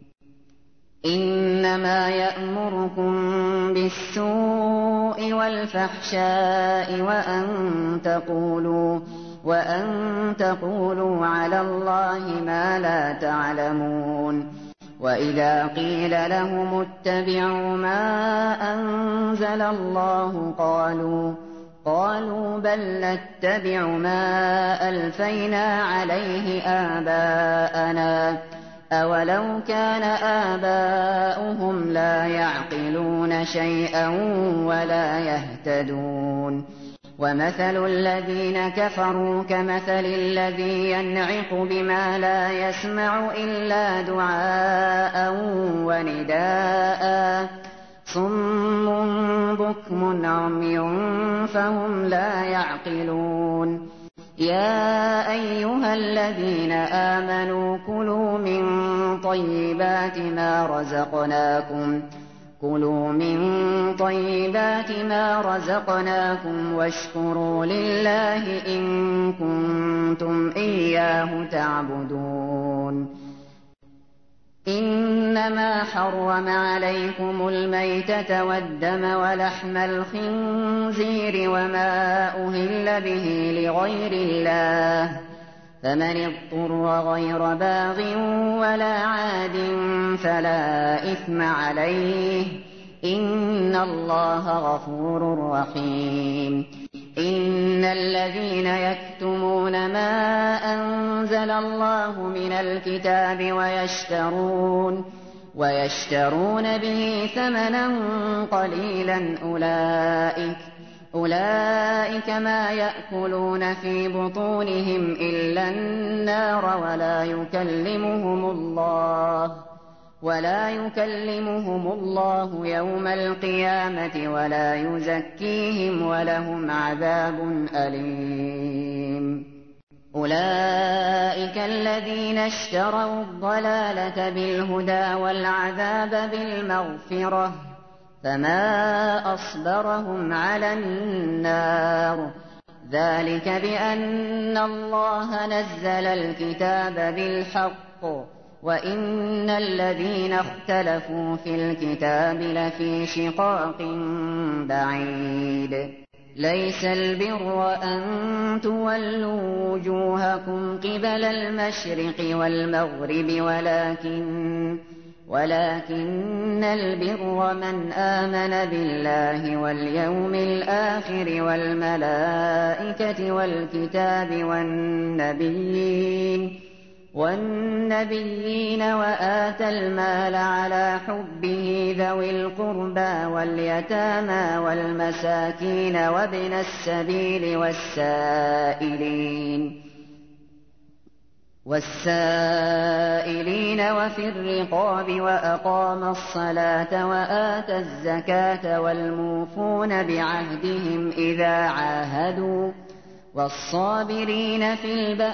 إنما يأمركم بالسوء والفحشاء وأن تقولوا وأن تقولوا على الله ما لا تعلمون وإذا قيل لهم اتبعوا ما أنزل الله قالوا قالوا بل نتبع ما ألفينا عليه آباءنا أولو كان آباؤهم لا يعقلون شيئا ولا يهتدون ومثل الذين كفروا كمثل الذي ينعق بما لا يسمع إلا دعاء ونداء صم بكم عمي فهم لا يعقلون يا أيها الذين آمنوا كلوا من طيبات ما رزقناكم كلوا من طيبات ما رزقناكم واشكروا لله إن كنتم إياه تعبدون إنما حرم عليكم الميتة والدم ولحم الخنزير وما أهل به لغير الله فمن اضطر غير باغ ولا عاد فلا إثم عليه إن الله غفور رحيم إن الذين يكتمون ما أنزل الله من الكتاب ويشترون ويشترون به ثمنا قليلا أولئك أولئك ما يأكلون في بطونهم إلا النار ولا يكلمهم الله ولا يكلمهم الله يوم القيامة ولا يزكيهم ولهم عذاب أليم أولئك الذين اشتروا الضلالة بالهدى والعذاب بالمغفرة فما أصبرهم على النار ذلك بأن الله نزل الكتاب بالحق وإن الذين اختلفوا في الكتاب لفي شقاق بعيد ليس البر أن تولوا وجوهكم قبل المشرق والمغرب ولكن ولكن البر من آمن بالله واليوم الآخر والملائكة والكتاب والنبيين والنبيين وآتى المال على حبه ذوي القربى واليتامى والمساكين وابن السبيل والسائلين والسائلين وفي الرقاب وأقام الصلاة وآتى الزكاة والموفون بعهدهم إذا عاهدوا والصابرين في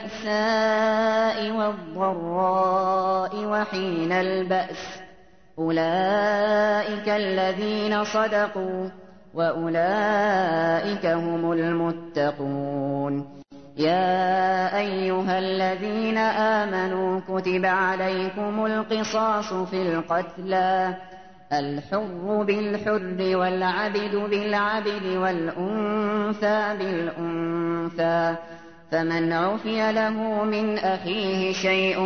البأساء والضراء وحين البأس أولئك الذين صدقوا وأولئك هم المتقون يا أيها الذين آمنوا كتب عليكم القصاص في القتلى الحر بالحر والعبد بالعبد والأنثى بالأنثى فمن عفي له من أخيه شيء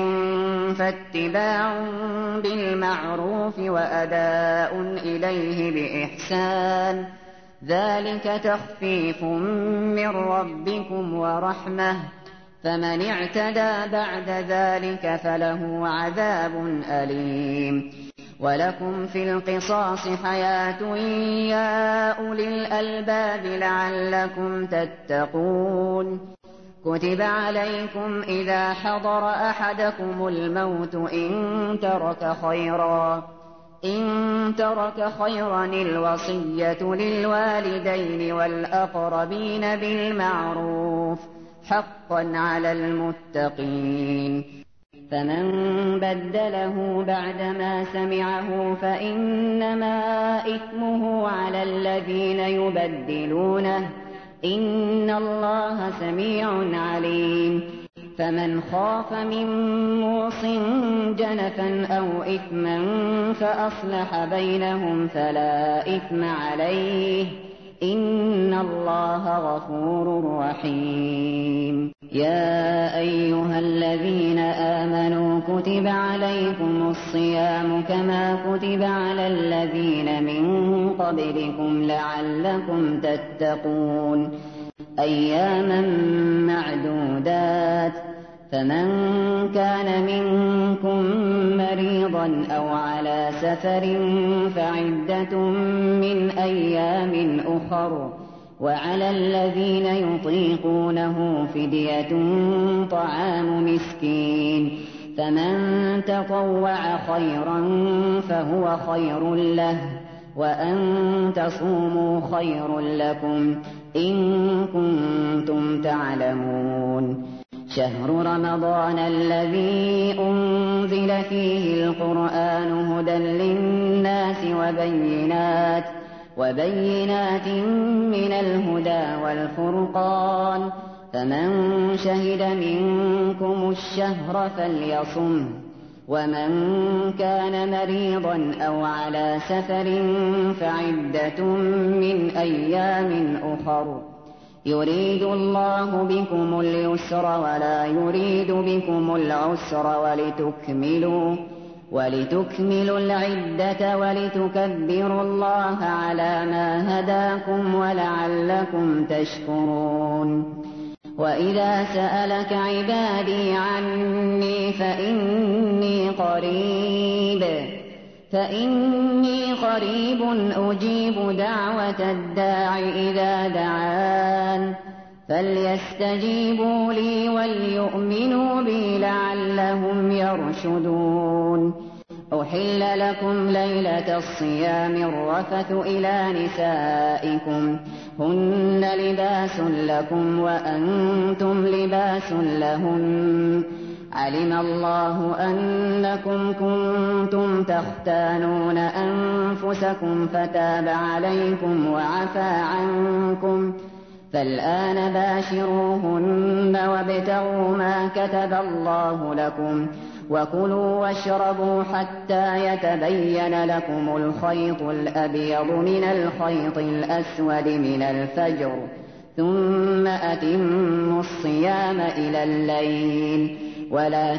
فاتباع بالمعروف وأداء إليه بإحسان ذلك تخفيف من ربكم ورحمة فمن اعتدى بعد ذلك فله عذاب أليم ولكم في القصاص حياة يا أولي الألباب لعلكم تتقون كتب عليكم إذا حضر أحدكم الموت إن ترك خيرا إن ترك خيرا الوصية للوالدين والأقربين بالمعروف حقا على المتقين فمن بدله بعدما سمعه فإنما إثمه على الذين يبدلونه إن الله سميع عليم فمن خاف من موص جنفا أو إثما فأصلح بينهم فلا إثم عليه إن الله غفور رحيم يا أيها الذين آمنوا كتب عليكم الصيام كما كتب على الذين من قبلكم لعلكم تتقون أياما معدودات فمن كان منكم مريضا أو على سفر فعدة من أيام أخر وعلى الذين يطيقونه فدية طعام مسكين فمن تطوع خيرا فهو خير له وأن تصوموا خير لكم إن كنتم تعلمون شهر رمضان الذي أنزل فيه القرآن هدى للناس وبينات وبينات من الهدى والفرقان فمن شهد منكم الشهر فليصمه ومن كان مريضا أو على سفر فعدة من أيام أخر يريد الله بكم اليسر ولا يريد بكم العسر ولتكملوا ولتكملوا العدة ولتكبروا الله على ما هداكم ولعلكم تشكرون وإذا سألك عبادي عني فإني قريب فإني قريب أجيب دعوة الداع إذا دعان فليستجيبوا لي وليؤمنوا بي لعلهم يرشدون أحل لكم ليلة الصيام الرفث إلى نسائكم هن لباس لكم وأنتم لباس لهن علم الله أنكم كنتم تختانون أنفسكم فتاب عليكم وعفى عنكم فالآن باشروهن وابتغوا ما كتب الله لكم وكلوا واشربوا حتى يتبين لكم الخيط الأبيض من الخيط الأسود من الفجر ثم أتموا الصيام إلى الليل ولا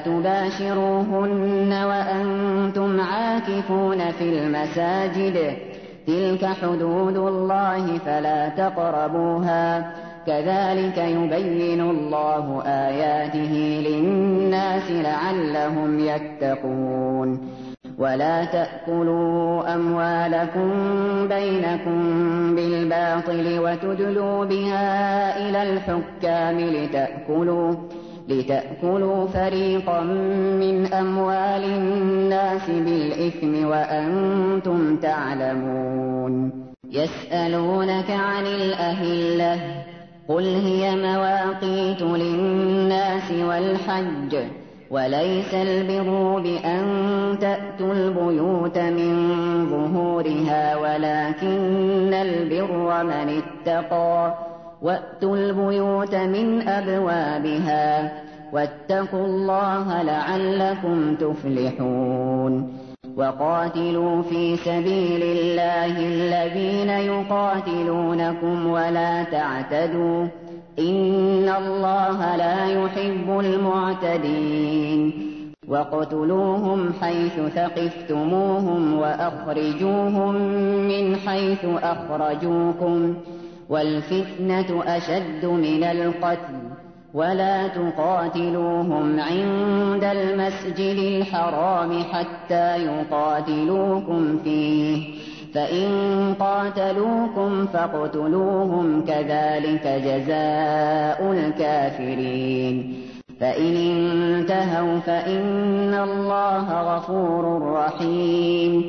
تباشروهن وأنتم عاكفون في المساجد تلك حدود الله فلا تقربوها كذلك يبين الله آياته للناس لعلهم يتقون ولا تأكلوا أموالكم بينكم بالباطل وتدلوا بها إلى الحكام لتأكلوا لتأكلوا فريقا من أموال الناس بالإثم وأنتم تعلمون يسألونك عن الأهلة قل هي مواقيت للناس والحج وليس البر بأن تأتوا البيوت من ظهورها ولكن البر من اتقى وأتوا البيوت من أبوابها واتقوا الله لعلكم تفلحون وقاتلوا في سبيل الله الذين يقاتلونكم ولا تعتدوا إن الله لا يحب المعتدين واقتلوهم حيث ثقفتموهم وأخرجوهم من حيث أخرجوكم والفتنة أشد من القتل ولا تقاتلوهم عند المسجد الحرام حتى يقاتلوكم فيه فإن قاتلوكم فاقتلوهم كذلك جزاء الكافرين فإن انتهوا فإن الله غفور رحيم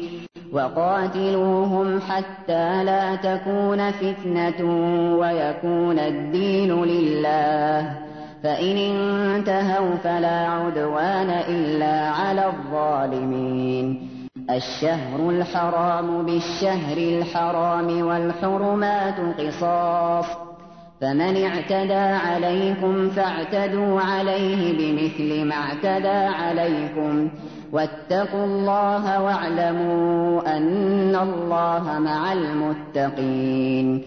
وقاتلوهم حتى لا تكون فتنة ويكون الدين لله فإن انتهوا فلا عدوان إلا على الظالمين الشهر الحرام بالشهر الحرام والحرمات قصاص فمن اعتدى عليكم فاعتدوا عليه بمثل ما اعتدى عليكم واتقوا الله واعلموا أن الله مع المتقين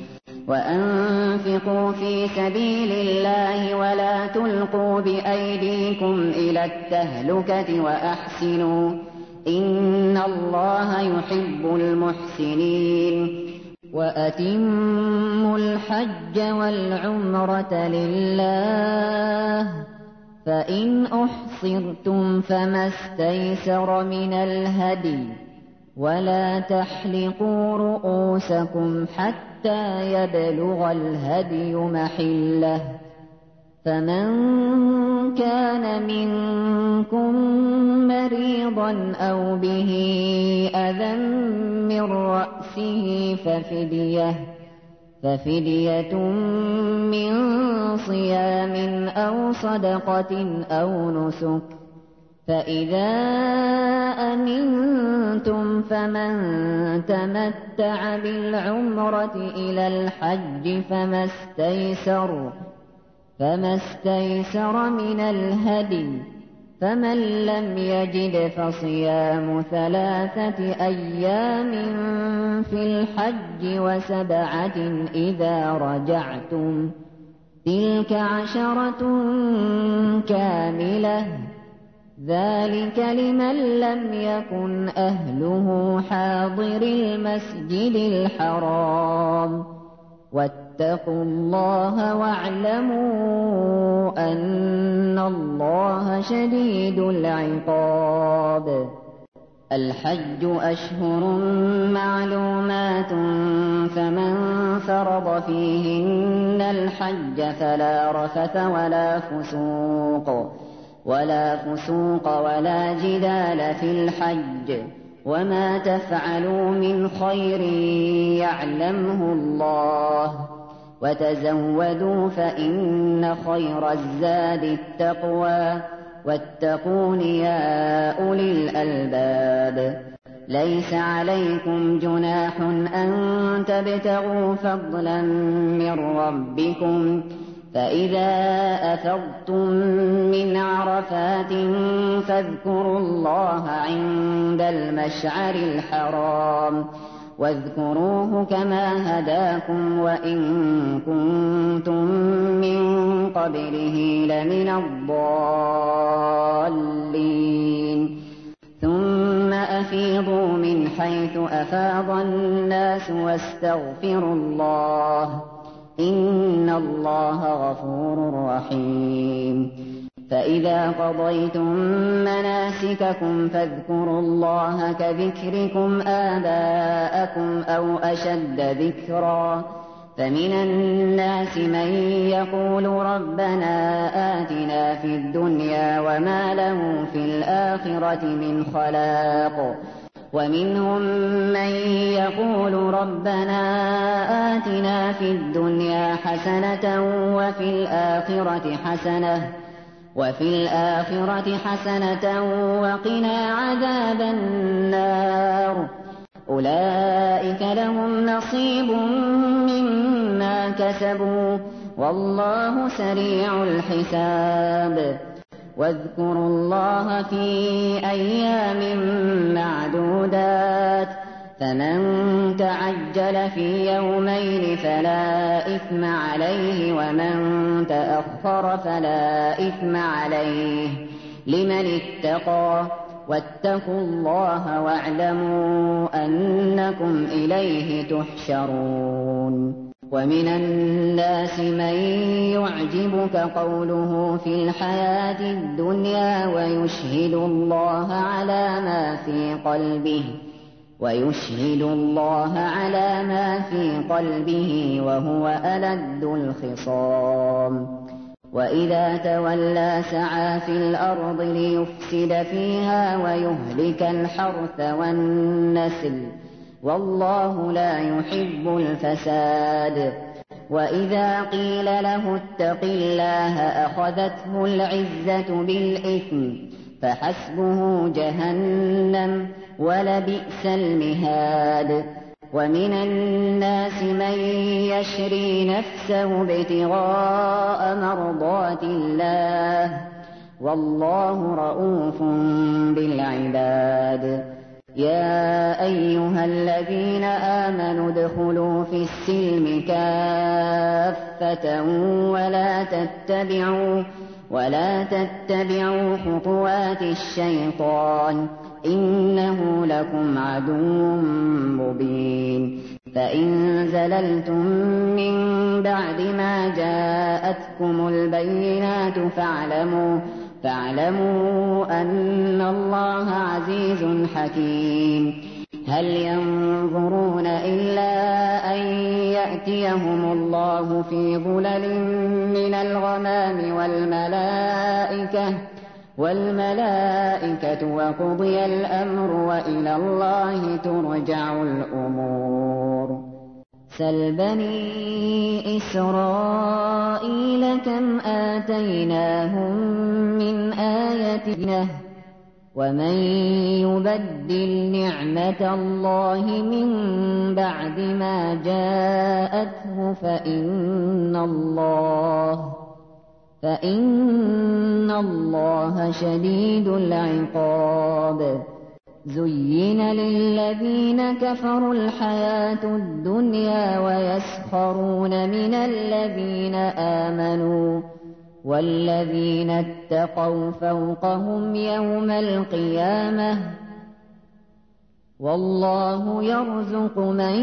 وأنفقوا في سبيل الله ولا تلقوا بأيديكم إلى التهلكة وأحسنوا إن الله يحب المحسنين وأتموا الحج والعمرة لله فإن أحصرتم فما استيسر من الهدي ولا تحلقوا رؤوسكم حتى يبلغ الهدي محله فمن كان منكم مريضا أو به أذى من رأسه ففدية ففدية من صيام أو صدقة أو نسك، فإذا أمنتم فمن تمتع بالعمرة إلى الحج فما استيسر فما استيسر من الهدي، فمن لم يجد فصيام ثلاثة أيام في الحج وسبعة إذا رجعتم، تلك عشرة كاملة، ذلك لمن لم يكن أهله حاضر المسجد الحرام. واتقوا الله واعلموا أن الله شديد العقاب. الحج أشهر معلومات، فمن فرض فيهن الحج فلا رفث ولا فسوق ولا فسوق ولا جدال في الحج، وما تفعلوا من خير يعلمه الله، وتزودوا فإن خير الزاد التقوى، واتقون يا أولي الألباب. ليس عليكم جناح أن تبتغوا فضلا من ربكم، فإذا أفضتم من عرفات فاذكروا الله عند المشعر الحرام، واذكروه كما هداكم وإن كنتم من قبله لمن الضالين. ثم أفيضوا من حيث أفاض الناس واستغفروا الله، إن الله غفور رحيم. فإذا قضيتم مناسككم فاذكروا الله كذكركم آباءكم أو أشد ذكرا، فمن الناس من يقول ربنا آتنا في الدنيا وما له في الآخرة من خلاق، ومنهم من يقول ربنا آتنا في الدنيا حسنة وفي الآخرة حسنة وفي الآخرة حسنة وقنا عذاب النار. أولئك لهم نصيب مما كسبوا والله سريع الحساب. واذكروا الله في أيام معدودات، فمن تعجل في يومين فلا إثم عليه، ومن تأخر فلا إثم عليه، لمن اتقى. واتقوا الله واعلموا أنكم إليه تحشرون. ومن الناس من يعجبك قوله في الحياة الدنيا ويشهد الله على ما في قلبه ويشهد الله على ما في قلبه وهو ألد الخصام. وإذا تولى سعى في الأرض ليفسد فيها ويهلك الحرث والنسل، والله لا يحب الفساد. وإذا قيل له اتق الله أخذته العزة بالإثم، فحسبه جهنم ولبئس المهاد. ومن الناس من يشري نفسه ابتغاء مرضات الله، والله رءوف بالعباد. يا أيها الذين آمنوا ادخلوا في السلم كافة ولا تتبعوا ولا تتبعوا خطوات الشيطان، إنه لكم عدو مبين. فإن زللتم من بعد ما جاءتكم البينات فاعلموا فاعلموا أن الله عزيز حكيم. هل ينظرون إلا أن يأتيهم الله في ظلل من الغمام والملائكة والملائكة وقضي الأمر وإلى الله ترجع الأمور. سل بني إسرائيل كم آتيناهم من آية ومن يبدل نعمة الله من بعد ما جاءته فإن الله فإن الله شديد العقاب زين للذين كفروا الحياة الدنيا ويسخرون من الذين آمنوا والذين اتقوا فوقهم يوم القيامة والله يرزق من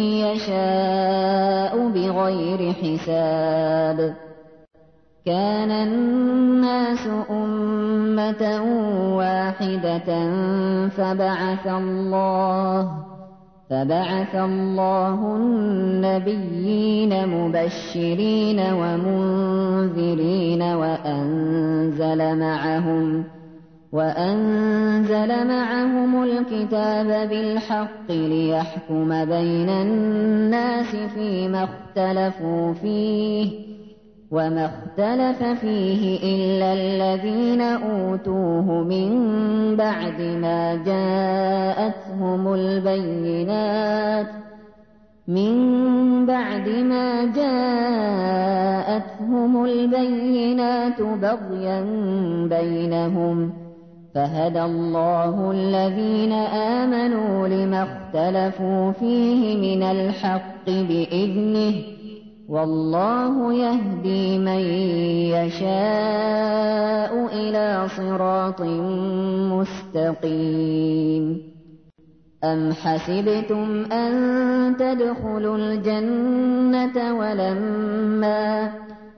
يشاء بغير حساب كان الناس أمة واحدة فبعث الله فبعث الله النبيين مبشرين ومنذرين وأنزل معهم وأنزل معهم الكتاب بالحق ليحكم بين الناس فيما اختلفوا فيه وما اختلف فيه إلا الذين أوتوه من بعد ما جاءتهم البينات من بعد ما جاءتهم البينات بغيا بينهم فهدى الله الذين آمنوا لما اختلفوا فيه من الحق بإذنه والله يهدي من يشاء إلى صراط مستقيم أم حسبتم أن تدخلوا الجنة ولما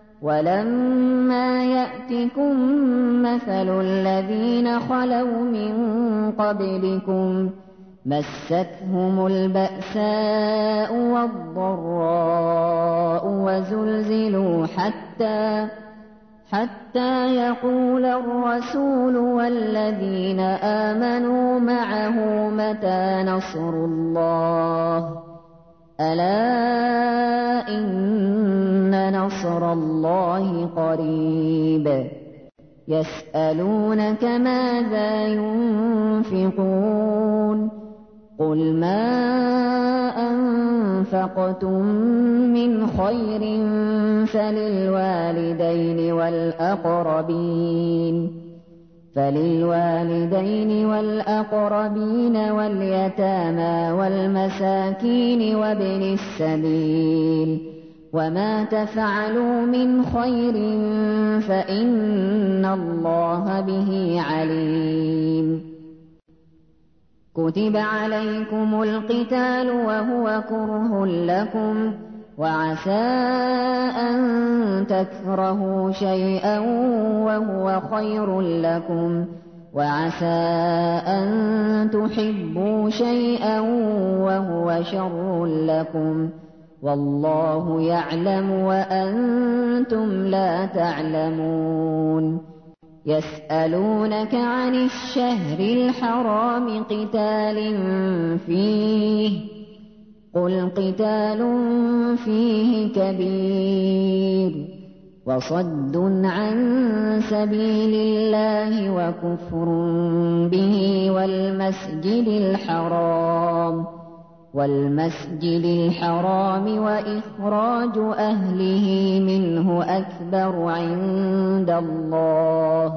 ولما يأتكم مثل الذين خلوا من قبلكم مستهم البأساء والضراء وزلزلوا حتى حتى يقول الرسول والذين آمنوا معه متى نصر الله ألا إن نصر الله قريب يسألونك ماذا ينفقون قل ما أنفقتم من خير فللوالدين والأقربين فللوالدين والأقربين واليتامى والمساكين وابن السبيل وما تفعلوا من خير فإن الله به عليم كتب عليكم القتال وهو كره لكم وعسى أن تكرهوا شيئا وهو خير لكم وعسى أن تحبوا شيئا وهو شر لكم والله يعلم وأنتم لا تعلمون يسألونك عن الشهر الحرام قتال فيه قل قتال فيه كبير وصد عن سبيل الله وكفر به والمسجد الحرام والمسجد الحرام وإخراج أهله منه أكبر عند الله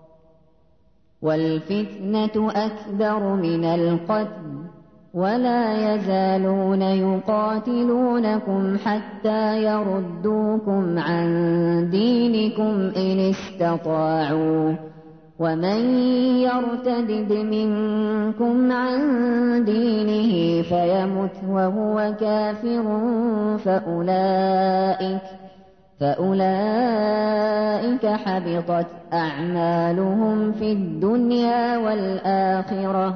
والفتنة أكبر من القتل ولا يزالون يقاتلونكم حتى يردوكم عن دينكم إن استطاعوا ومن يرتد منكم عن دينه فيمت وهو كافر فأولئك فأولئك حبطت أعمالهم في الدنيا والآخرة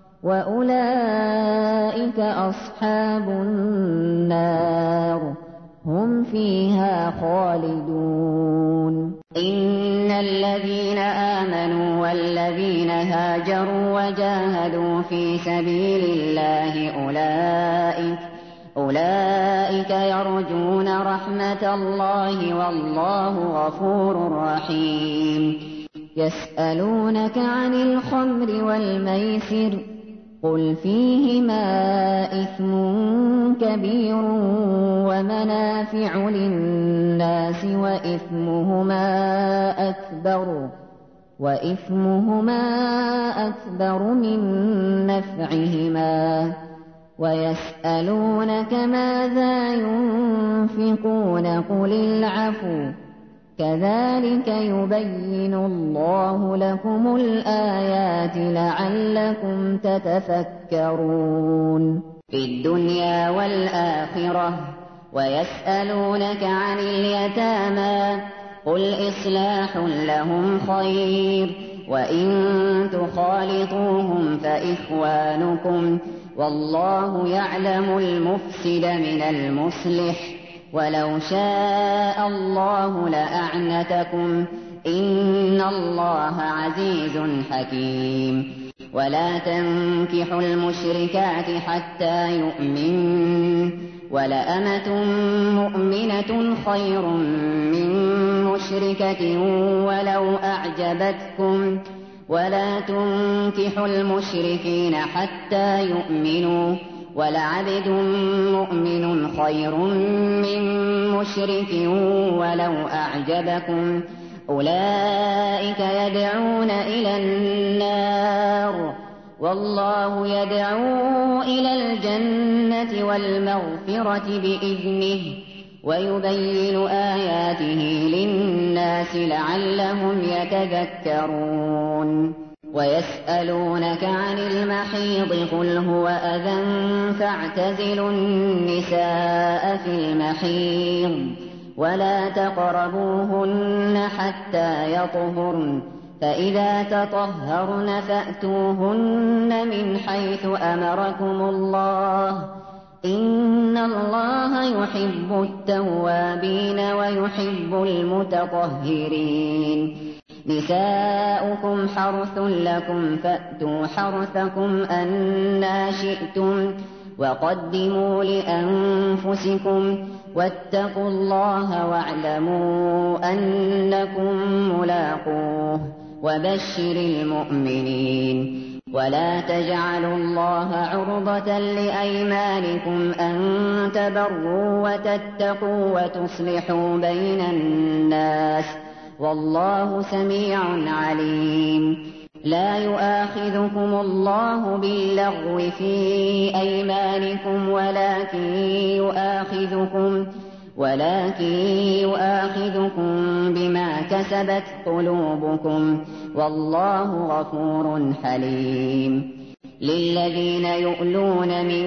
وأولئك أصحاب النار هم فيها خالدون إن الذين آمنوا والذين هاجروا وجاهدوا في سبيل الله أولئك أولئك يرجون رحمة الله والله غفور رحيم يسألونك عن الخمر والميسر قل فيهما إثم كبير ومنافع للناس وإثمهما أكبر وإثمهما أكبر من نفعهما ويسألونك ماذا ينفقون قل العفو كذلك يبين الله لكم الآيات لعلكم تتفكرون في الدنيا والآخرة ويسألونك عن اليتامى قل إصلاح لهم خير وإن تخالطوهم فإخوانكم والله يعلم المفسد من المصلح ولو شاء الله لأعنتكم إن الله عزيز حكيم ولا تنكحوا المشركات حتى يؤمنوا ولأمة مؤمنة خير من مشركة ولو أعجبتكم ولا تنكحوا المشركين حتى يؤمنوا ولعبد مؤمن خير من مشرك ولو أعجبكم أولئك يدعون إلى النار والله يدعو إلى الجنة والمغفرة بإذنه ويبين آياته للناس لعلهم يتذكرون ويسألونك عن المحيض قل هو أذى فاعتزلوا النساء في المحيض ولا تقربوهن حتى يطهرن فإذا تطهرن فأتوهن من حيث أمركم الله إن الله يحب التوابين ويحب المتطهرين نساؤكم حرث لكم فأتوا حرثكم أنى شئتم وقدموا لأنفسكم واتقوا الله واعلموا أنكم ملاقوه وبشر المؤمنين ولا تجعلوا الله عرضة لأيمانكم أن تبروا وتتقوا وتصلحوا بين الناس والله سميع عليم لا يؤاخذكم الله باللغو في أيمانكم ولكن يؤاخذكم ولكن يؤاخذكم بما كسبت قلوبكم والله غفور حليم للذين يؤلون من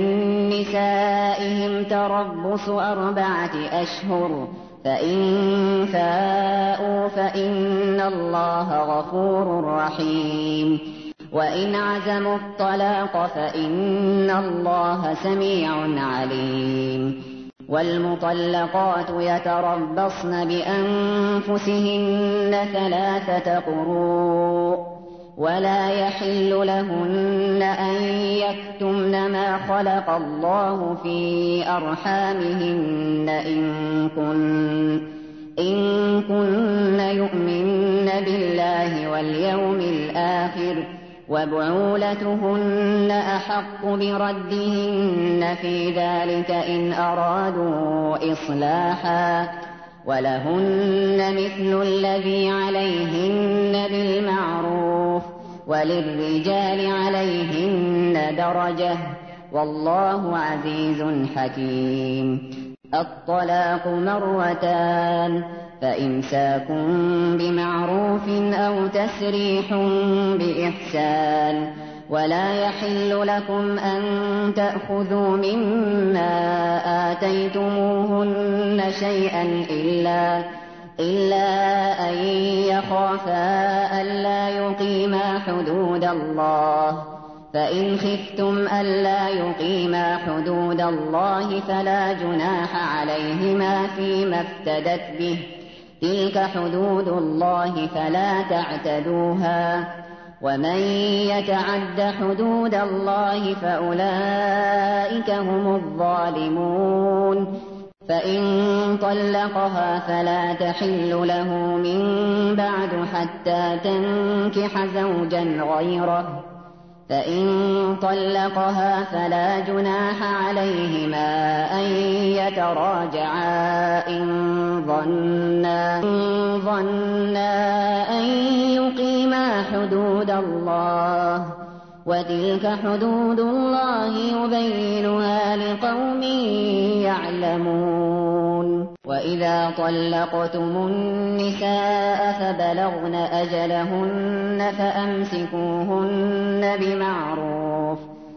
نسائهم تربص أربعة أشهر فإن فاءوا فإن الله غفور رحيم وإن عزموا الطلاق فإن الله سميع عليم والمطلقات يتربصن بأنفسهن ثلاثة قروء ولا يحل لهن أن يكتمن ما خلق الله في أرحامهن إن كن, إن كن يؤمن بالله واليوم الآخر وبعولتهن أحق بردهن في ذلك إن أرادوا إصلاحا ولهن مثل الذي عليهن بالمعروف وللرجال عليهن درجة والله عزيز حكيم الطلاق مرتان فإمساك بمعروف أو تسريح بإحسان ولا يحل لكم أن تأخذوا مما آتيتموهن شيئا إلا, إلا أن يخافا ألا يقيما حدود الله فإن خفتم ألا يقيما حدود الله فلا جناح عليهما فيما افتدت به تلك حدود الله فلا تعتدوها ومن يتعد حدود الله فأولئك هم الظالمون. فإن طلقها فلا تحل له من بعد حتى تنكح زوجا غيره، فإن طلقها فلا جناح عليهما أن يتراجعا إن ظنا, إن ظنا أن يقيما حدود الله، وتلك حدود الله يبينها لقوم يعلمون. وإذا طلقتم النساء فبلغن أجلهن فأمسكوهن بمعروف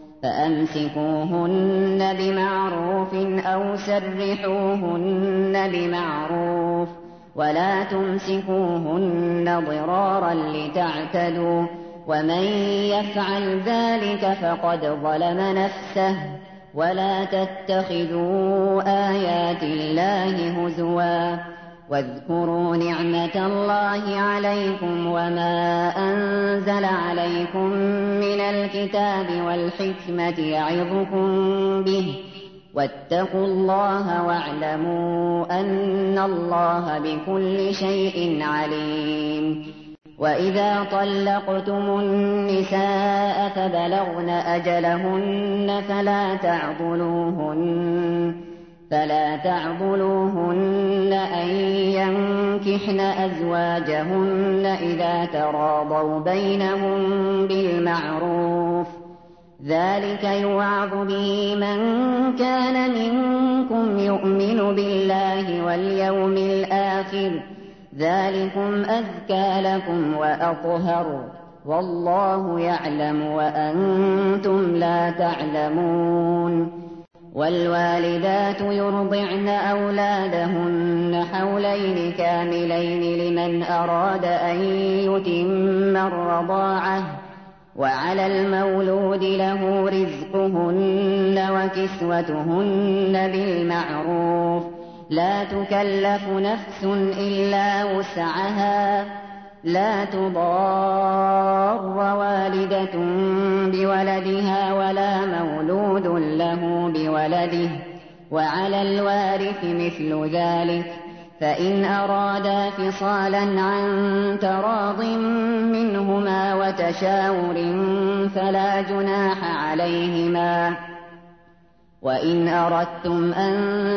فأمسكوهن بمعروف أو سرحوهن بمعروف، ولا تمسكوهن ضرارا لتعتدوا، ومن يفعل ذلك فقد ظلم نفسه. ولا تتخذوا آيات الله هزوا، واذكروا نعمة الله عليكم وما أنزل عليكم من الكتاب والحكمة يعظكم به، واتقوا الله واعلموا أن الله بكل شيء عليم. وإذا طلقتم النساء فبلغن أجلهن فلا تعضلوهن فلا تعضلوهن أن ينكحن أزواجهن إذا تراضوا بينهم بالمعروف، ذلك يوعظ به من كان منكم يؤمن بالله واليوم الآخر، ذلكم أزكى لكم وأطهر، والله يعلم وأنتم لا تعلمون. والوالدات يرضعن أولادهن حولين كاملين لمن أراد أن يتم الرضاعة، وعلى المولود له رزقهن وكسوتهن بالمعروف، لا تكلف نفس إلا وسعها، لا تضار والدة بولدها ولا مولود له بولده، وعلى الوارث مثل ذلك، فإن أرادا فصالا عن تراض منهما وتشاور فلا جناح عليهما. وإن أردتم أن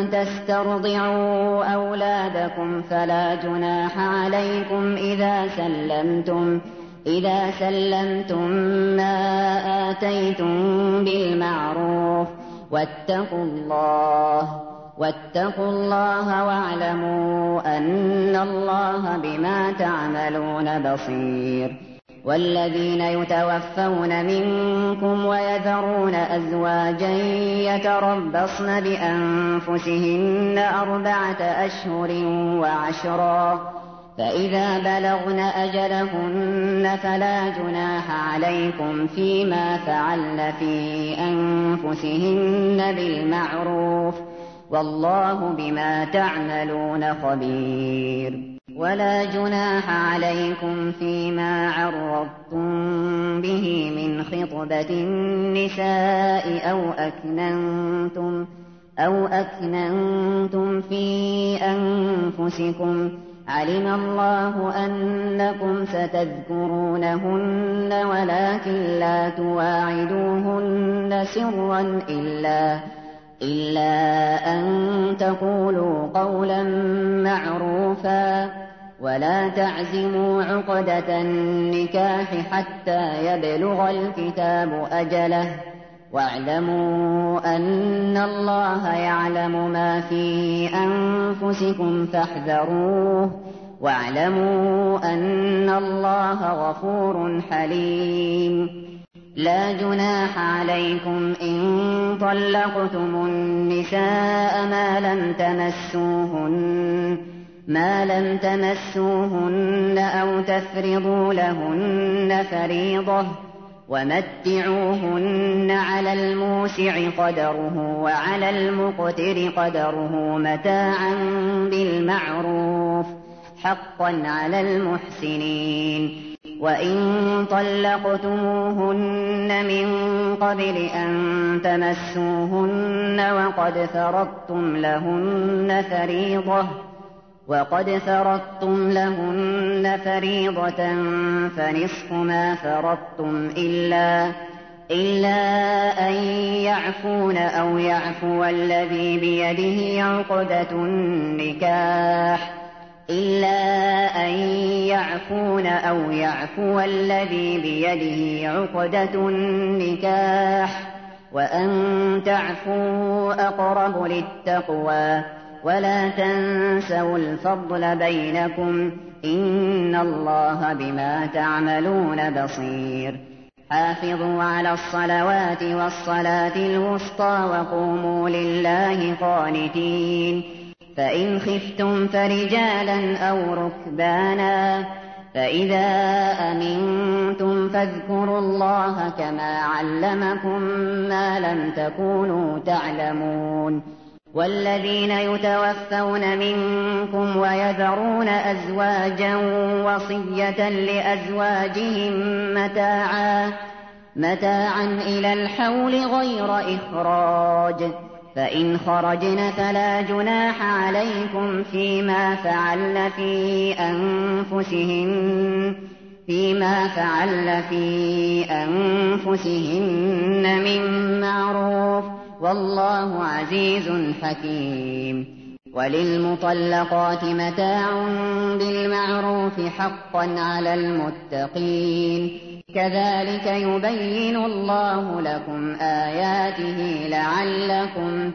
تسترضعوا أولادكم فلا جناح عليكم إذا سلمتم إذا سلمتم ما آتيتم بالمعروف، واتقوا الله واتقوا الله واعلموا أن الله بما تعملون بصير. والذين يتوفون منكم ويذرون أزواجا يتربصن بأنفسهن أربعة أشهر وعشرا، فإذا بلغن أجلهن فلا جناح عليكم فيما فعلن في أنفسهن بالمعروف، والله بما تعملون خبير. ولا جناح عليكم فيما عرضتم به من خطبة النساء أو أكننتم أو أكننتم في أنفسكم، علم الله أنكم ستذكرونهن ولكن لا تواعدوهن سرا إلا إلا أن تقولوا قولا معروفا، ولا تعزموا عقدة النكاح حتى يبلغ الكتاب أجله، واعلموا أن الله يعلم ما في أنفسكم فاحذروه، واعلموا أن الله غفور حليم. لا جناح عليكم إن طلقتم النساء ما لم تمسوهن ما لم تمسوهن أو تفرضوا لهن فريضة، ومتعوهن على الموسع قدره وعلى المقتر قدره متاعا بالمعروف، حقا على المحسنين. وإن طلقتموهن من قبل أن تمسوهن وقد فرضتم لهن فريضة وقد فرضتم لهن فريضة فنصف ما فرضتم إلا إلا أن يعفون أو يعفو الذي بيده عقدة النكاح إلا أن يعفون أو يعفو الذي بيده عقدة النكاح وأن تعفوا أقرب للتقوى ولا تنسوا الفضل بينكم إن الله بما تعملون بصير حافظوا على الصلوات والصلاة الوسطى وقوموا لله قانتين فإن خفتم فرجالا أو ركبانا فإذا أمنتم فاذكروا الله كما علمكم ما لم تكونوا تعلمون والذين يتوفون منكم ويذرون أزواجا وصية لأزواجهم متاعا متاعا إلى الحول غير إخراج فإن خرجن فلا جناح عليكم فيما فعلن في أنفسهن فيما فعلن في أنفسهن من معروف والله عزيز حكيم وللمطلقات متاع بالمعروف حقا على المتقين كذلك يبين الله لكم آياته لعلكم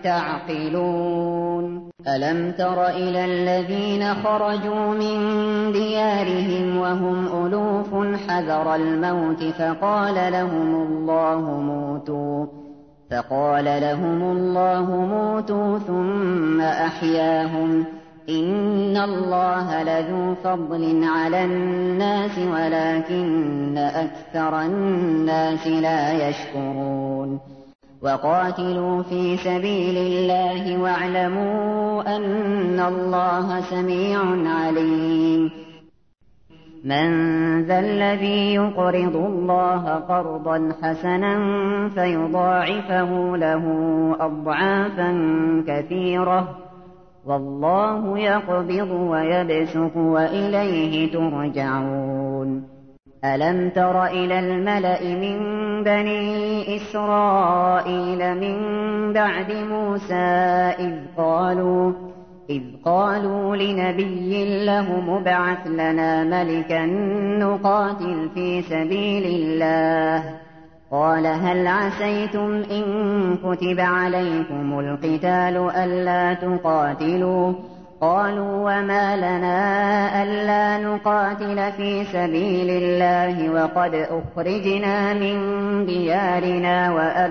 تعقلون ألم تر إلى الذين خرجوا من ديارهم وهم ألوف حذر الموت فقال لهم الله موتوا فقال لهم الله موتوا ثم أحياهم إن الله لذو فضل على الناس ولكن أكثر الناس لا يشكرون وقاتلوا في سبيل الله واعلموا أن الله سميع عليم من ذا الذي يقرض الله قرضا حسنا فيضاعفه له أضعافا كثيرة والله يقبض ويبسط وإليه ترجعون ألم تر إلى الملأ من بني إسرائيل من بعد موسى إذ قالوا إذ قالوا لنبي له مبعث لنا ملكا نقاتل في سبيل الله قال هل عسيتم إن كتب عليكم القتال ألا تقاتلوا قالوا وما لنا ألا نقاتل في سبيل الله وقد أخرجنا من ديارنا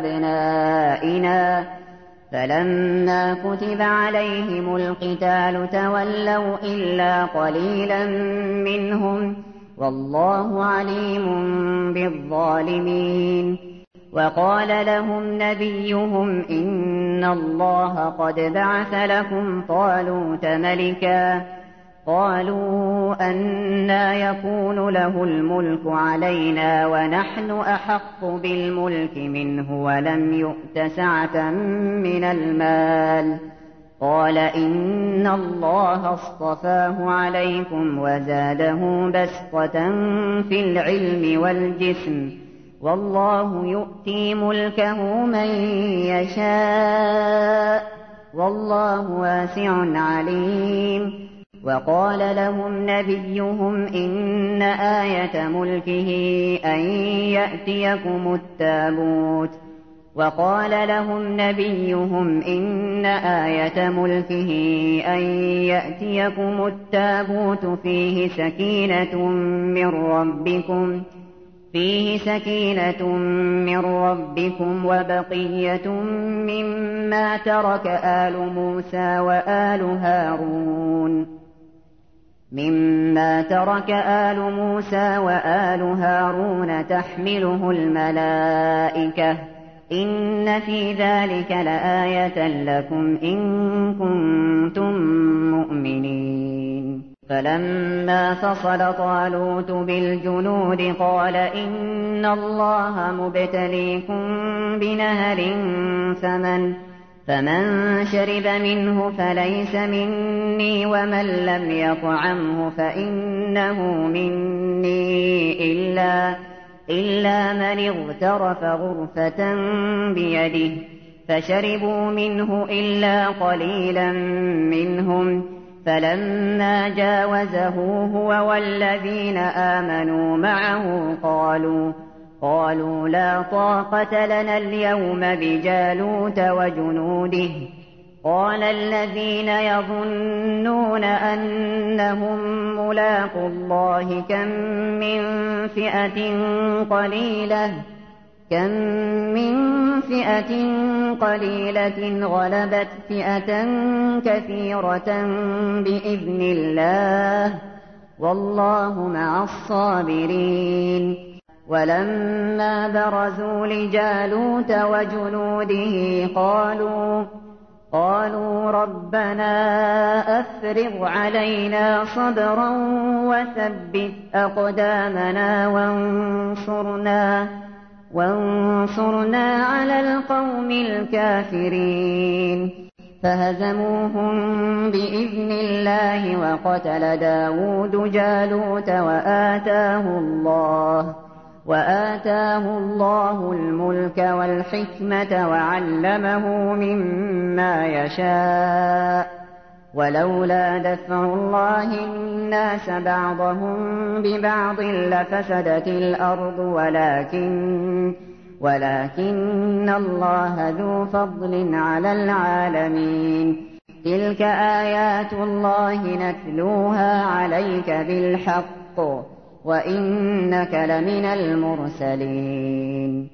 وأبنائنا فلما كتب عليهم القتال تولوا إلا قليلا منهم والله عليم بالظالمين وقال لهم نبيهم إن الله قد بعث لكم طالوت ملكا قالوا أنى يكون له الملك علينا ونحن أحق بالملك منه ولم يؤت سعة من المال قال إن الله اصطفاه عليكم وزاده بسطة في العلم والجسم والله يؤتي ملكه من يشاء والله واسع عليم وقال لهم نبيهم إن آية ملكه أن يأتيكم التابوت وقال لهم نبيهم إن آية ملكه أن يأتيكم التابوت فيه سكينة من ربكم فيه سكينة من ربكم وبقية مما ترك آل موسى وآل هارون مما ترك آل موسى وآل هارون تحمله الملائكة إن في ذلك لآية لكم إن كنتم مؤمنين فلما فصل طالوت بالجنود قال إن الله مبتليكم بنهر فمن, فمن شرب منه فليس مني ومن لم يطعمه فإنه مني إلا, إلا من اغترف غرفة بيده فشربوا منه إلا قليلا منهم فلما جاوزه هو والذين آمنوا معه قالوا, قالوا لا طاقة لنا اليوم بجالوت وجنوده قال الذين يظنون أنهم ملاقو الله كم من فئة قليلة كم من فئة قليلة غلبت فئة كثيرة بإذن الله والله مع الصابرين. ولما برزوا لجالوت وجنوده قالوا قالوا ربنا أفرغ علينا صبرا وثبت أقدامنا وانصرنا وانصرنا على القوم الكافرين فهزموهم بإذن الله وقتل داود جالوت وآتاه الله وآتاه الله الملك والحكمة وعلمه مما يشاء ولولا دفع الله الناس بعضهم ببعض لفسدت الأرض ولكن ولكن الله ذو فضل على العالمين. تلك آيات الله نتلوها عليك بالحق وإنك لمن المرسلين.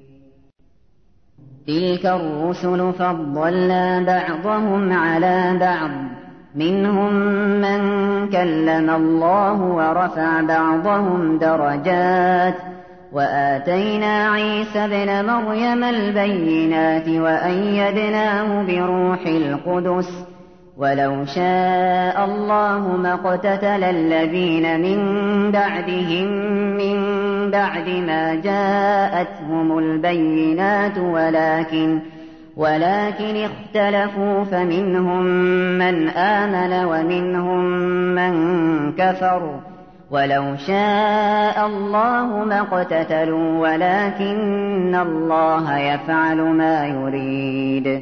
تلك الرسل فضلنا بعضهم على بعض منهم من كلم الله ورفع بعضهم درجات وآتينا عيسى ابن مريم البينات وأيدناه بروح القدس ولو شاء الله ما اقتتل الذين من بعدهم من بعد ما جاءتهم البينات ولكن ولكن اختلفوا فمنهم من آمن ومنهم من كفر ولو شاء الله ما اقتتلوا ولكن الله يفعل ما يريد.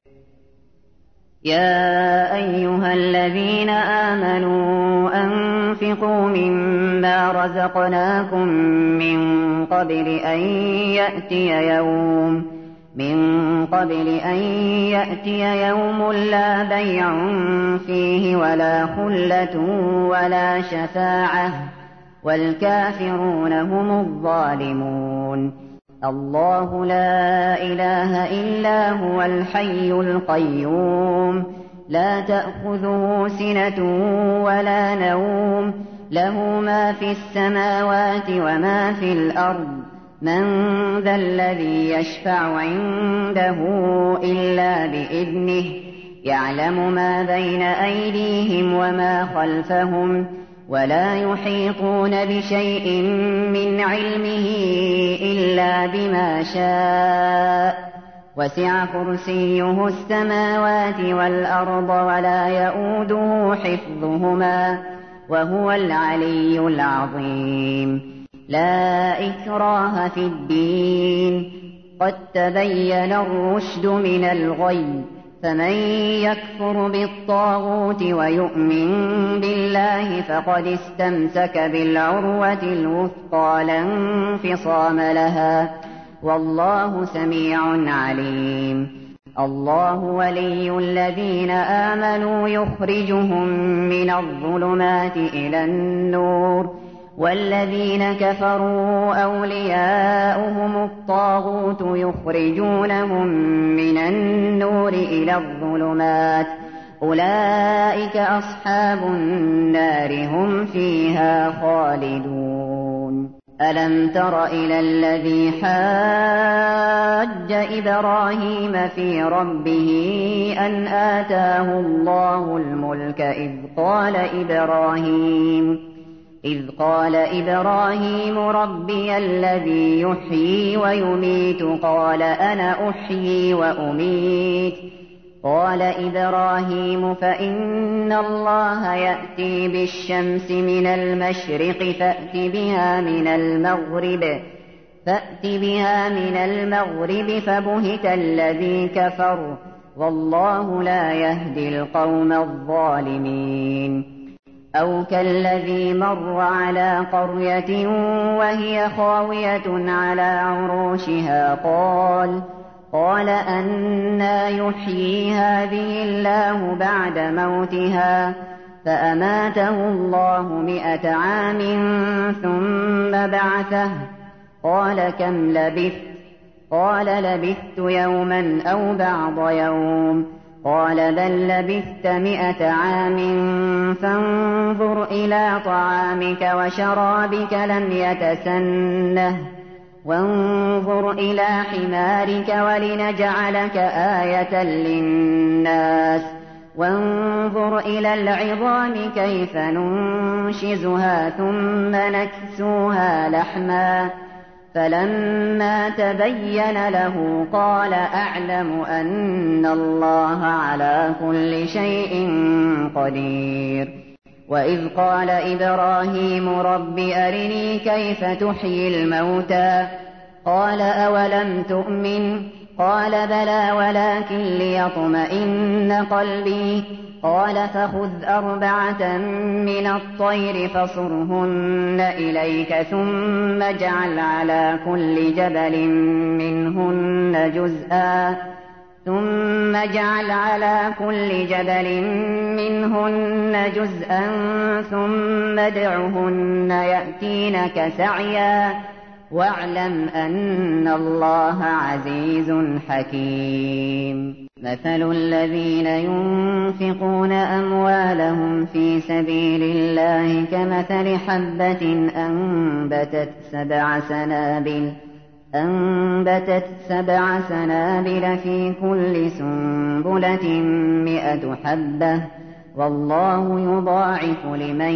يا أيها الذين آمنوا أنفقوا مما رزقناكم من قبل أن يأتي يوم من قبل أن يأتي يوم لا بيع فيه ولا خلة ولا شفاعة والكافرون هم الظالمون. الله لا إله إلا هو الحي القيوم لا تأخذه سنة ولا نوم له ما في السماوات وما في الأرض من ذا الذي يشفع عنده إلا بإذنه يعلم ما بين أيديهم وما خلفهم ولا يحيطون بشيء من علمه إلا بما شاء وسع كرسيه السماوات والأرض ولا يؤوده حفظهما وهو العلي العظيم. لا إكراه في الدين قد تبين الرشد من الغي فمن يكفر بالطاغوت ويؤمن بالله فقد استمسك بالعروة الوثقى لا انفصام لها والله سميع عليم. الله ولي الذين آمنوا يخرجهم من الظلمات إلى النور والذين كفروا أولياؤهم الطاغوت يخرجونهم من النور إلى الظلمات أولئك أصحاب النار هم فيها خالدون. ألم تر إلى الذي حاج إبراهيم في ربه أن آتاه الله الملك إذ قال إبراهيم إذ قال إبراهيم ربي الذي يحيي ويميت قال أنا أحيي وأميت قال إبراهيم فإن الله يأتي بالشمس من المشرق فأت بها من المغرب فأت بها من المغرب فبهت الذي كفر والله لا يهدي القوم الظالمين أو كالذي مر على قرية وهي خاوية على عروشها قال قال أنى يحيي هذه الله بعد موتها فأماته الله مئة عام ثم بعثه قال كم لبثت قال لبثت يوما أو بعض يوم قال بل لبثت مئة عام فانظر إلى طعامك وشرابك لم يتسنه وانظر إلى حمارك ولنجعلك آية للناس وانظر إلى العظام كيف ننشزها ثم نكسوها لحما فلما تبين له قال أعلم أن الله على كل شيء قدير وإذ قال إبراهيم رب أرني كيف تحيي الموتى قال أولم تؤمن قال بلى ولكن ليطمئن قلبي قال فخذ أربعة من الطير فصرهن إليك ثم اجعل على كل جبل منهن جزءا ثم اجعل على كل جبل منهن جزءا ثم ادعهن يأتينك سعيا واعلم أن الله عزيز حكيم مثل الذين ينفقون أموالهم في سبيل الله كمثل حبة أنبتت سبع سنابل أنبتت سبع سنابل في كل سنبلة مئة حبة والله يضاعف لمن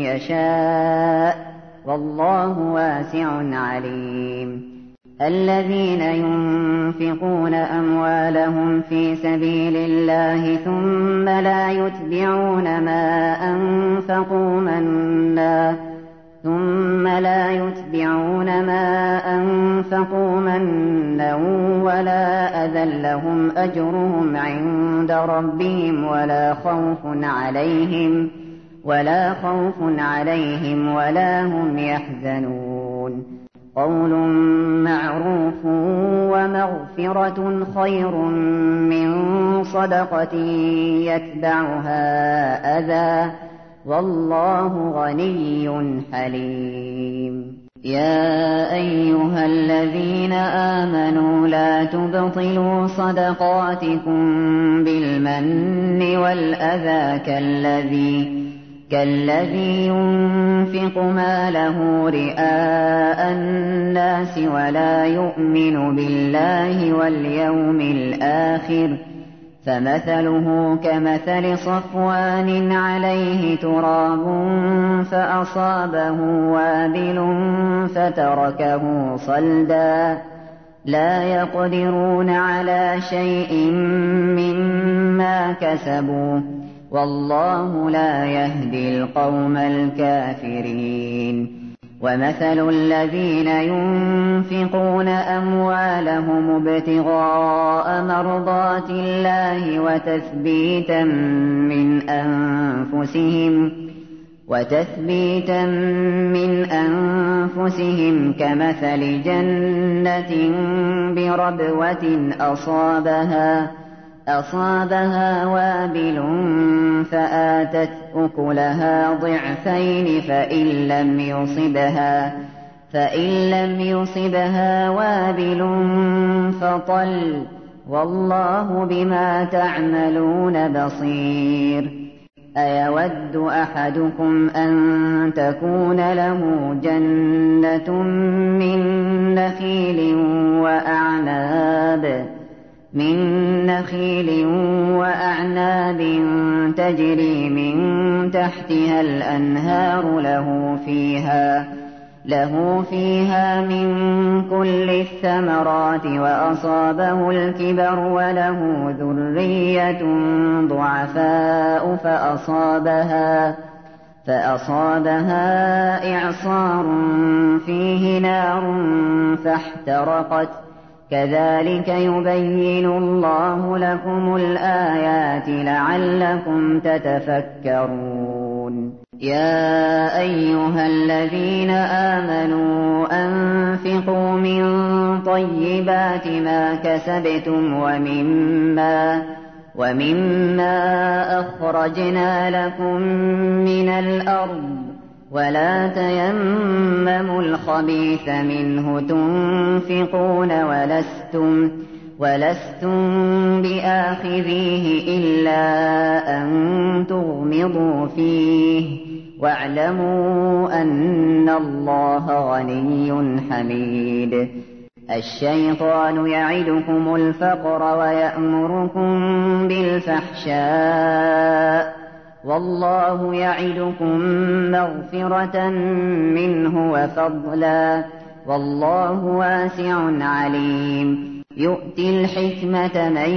يشاء والله واسع عليم الذين ينفقون أموالهم في سبيل الله ثم لا يتبعون ما أنفقوا منا ثم لا يتبعون ما أنفقوا منا ولا أذى لهم أجرهم عند ربهم ولا خوف عليهم ولا خوف عليهم ولا هم يحزنون قول معروف ومغفرة خير من صدقة يتبعها أذى والله غني حليم يا أيها الذين آمنوا لا تبطلوا صدقاتكم بالمن والأذى كالذي كالذي ينفق ماله رئاء الناس ولا يؤمن بالله واليوم الآخر فمثله كمثل صفوان عليه تراب فأصابه وابل فتركه صلدا لا يقدرون على شيء مما كسبوا والله لا يهدي القوم الكافرين ومثل الذين ينفقون أموالهم ابتغاء مرضات الله وتثبيتا من أنفسهم وتثبيتا من أنفسهم كمثل جنة بربوة أصابها أصابها وابل فآتت أكلها ضعفين فإن لم يصبها فإن لم يصبها وابل فطل والله بما تعملون بصير أيود أحدكم أن تكون له جنة من نخيل وأعناب من نخيل وأعناب تجري من تحتها الأنهار له فيها له فيها من كل الثمرات وأصابه الكبر وله ذرية ضعفاء فأصابها فأصابها إعصار فيه نار فاحترقت كذلك يبين الله لكم الآيات لعلكم تتفكرون يا أيها الذين آمنوا أنفقوا من طيبات ما كسبتم ومما ومما أخرجنا لكم من الأرض ولا تيمموا الخبيث منه تنفقون ولستم ولستم بآخذيه إلا أن تغمضوا فيه واعلموا أن الله غني حميد الشيطان يعدكم الفقر ويأمركم بالفحشاء والله يعدكم مغفرة منه وفضلا والله واسع عليم يؤتي الحكمة من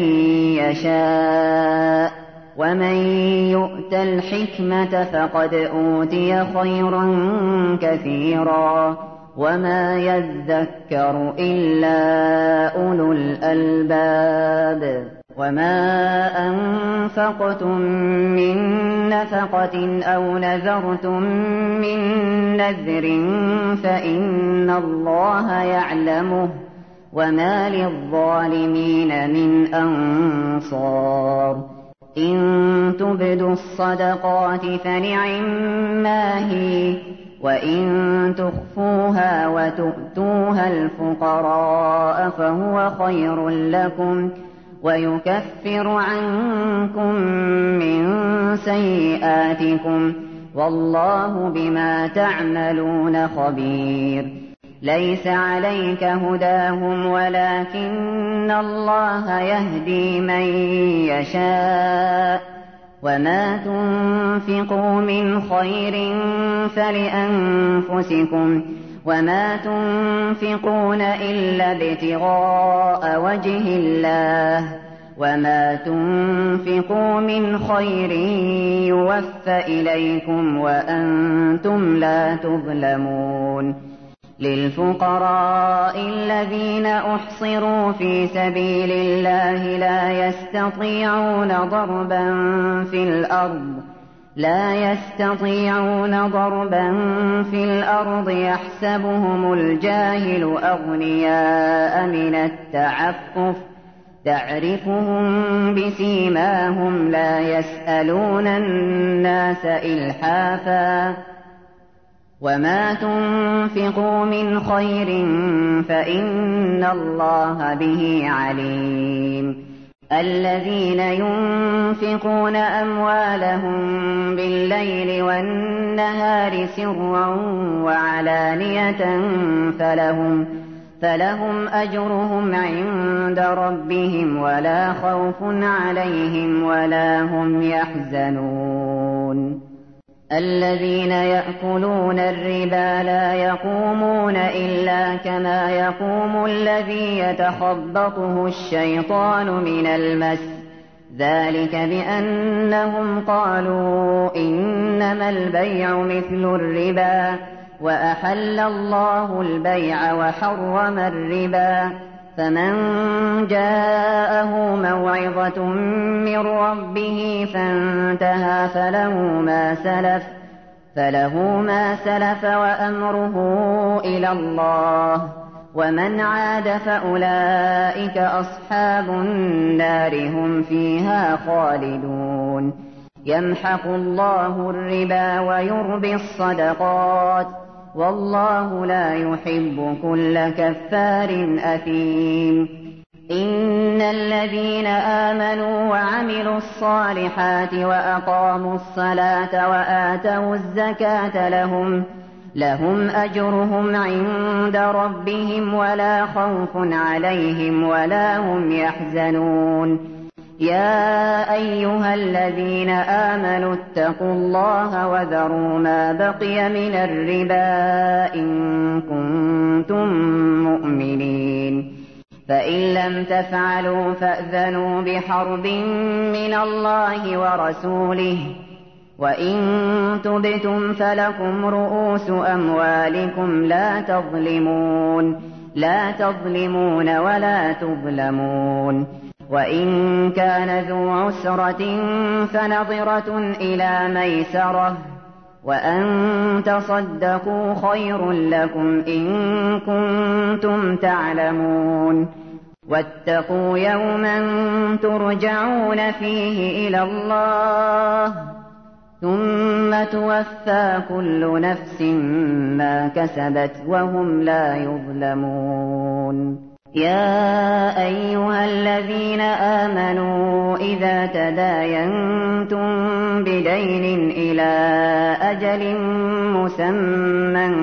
يشاء ومن يؤت الحكمة فقد أوتي خيرا كثيرا وما يذكر إلا أولو الألباب وما أنفقتم من نفقة أو نذرتم من نذر فإن الله يعلمه وما للظالمين من أنصار إن تبدوا الصدقات فنعما هي وإن تخفوها وتؤتوها الفقراء فهو خير لكم ويكفر عنكم من سيئاتكم والله بما تعملون خبير ليس عليك هداهم ولكن الله يهدي من يشاء وما تنفقوا من خير فلأنفسكم وما تنفقون إلا ابتغاء وجه الله وما تنفقوا من خير يوفى إليكم وأنتم لا تظلمون للفقراء الذين أحصروا في سبيل الله لا يستطيعون ضربا في الأرض لا يستطيعون ضربا في الأرض يحسبهم الجاهل أغنياء من التعفف تعرفهم بسيماهم لا يسألون الناس إلحافا وما تنفقوا من خير فإن الله به عليم الذين ينفقون أموالهم بالليل والنهار سرا وعلانية فلهم فلهم أجرهم عند ربهم ولا خوف عليهم ولا هم يحزنون الذين يأكلون الربا لا يقومون إلا كما يقوم الذي يتخبطه الشيطان من المس ذلك بأنهم قالوا إنما البيع مثل الربا وأحل الله البيع وحرم الربا فمن جاءه موعظة من ربه فانتهى فله ما سلف فله ما سلف وأمره إلى الله ومن عاد فأولئك أصحاب النار هم فيها خالدون يمحق الله الربا ويربي الصدقات والله لا يحب كل كفار أثيم إن الذين آمنوا وعملوا الصالحات وأقاموا الصلاة وآتوا الزكاة لهم لهم أجرهم عند ربهم ولا خوف عليهم ولا هم يحزنون يا أيها الذين آمنوا اتقوا الله وذروا ما بقي من الربا إن كنتم مؤمنين فإن لم تفعلوا فأذنوا بحرب من الله ورسوله وإن تبتم فلكم رؤوس أموالكم لا تظلمون لا تظلمون ولا تظلمون وإن كان ذو عسرة فنظرة إلى ميسرة وأن تصدقوا خير لكم إن كنتم تعلمون واتقوا يوما ترجعون فيه إلى الله ثم توفى كل نفس ما كسبت وهم لا يظلمون يا أيها الذين آمنوا إذا تداينتم بدين إلى أجل مسمى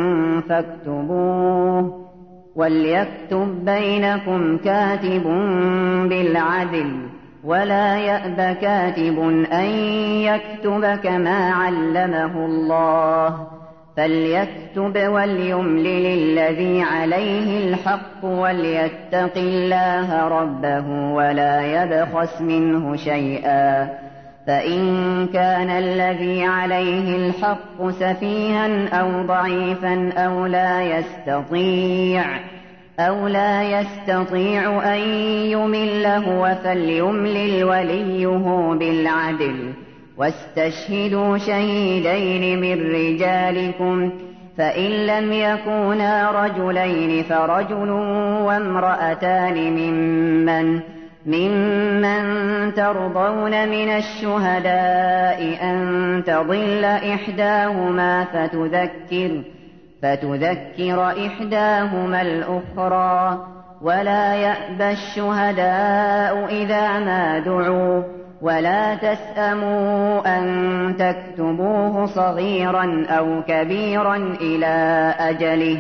فاكتبوه وليكتب بينكم كاتب بالعدل ولا يأب كاتب أن يكتب كما علمه الله فليكتب وليملل الذي عليه الحق وليتق الله ربه ولا يبخس منه شيئا فإن كان الذي عليه الحق سفيها أو ضعيفا أو لا يستطيع أو لا يستطيع أن يمل هو فليملل وليه بالعدل واستشهدوا شهيدين من رجالكم فإن لم يكونا رجلين فرجل وامرأتان ممن ممن ترضون من الشهداء أن تضل إحداهما فتذكر فتذكر إحداهما الأخرى ولا يأبى الشهداء إذا ما دعوا ولا تسأموا أن تكتبوه صغيرا أو كبيرا إلى أجله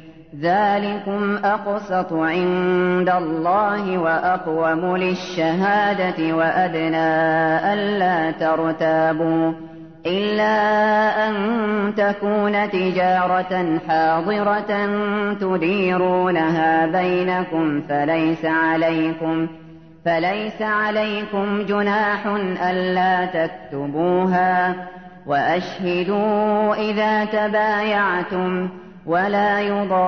ذلكم أقسط عند الله وأقوم للشهادة وأدنى ألا ترتابوا إلا أن تكون تجارة حاضرة تديرونها بينكم فليس عليكم فليس عليكم جناح ألا تكتبوها وأشهدوا إذا تبايعتم ولا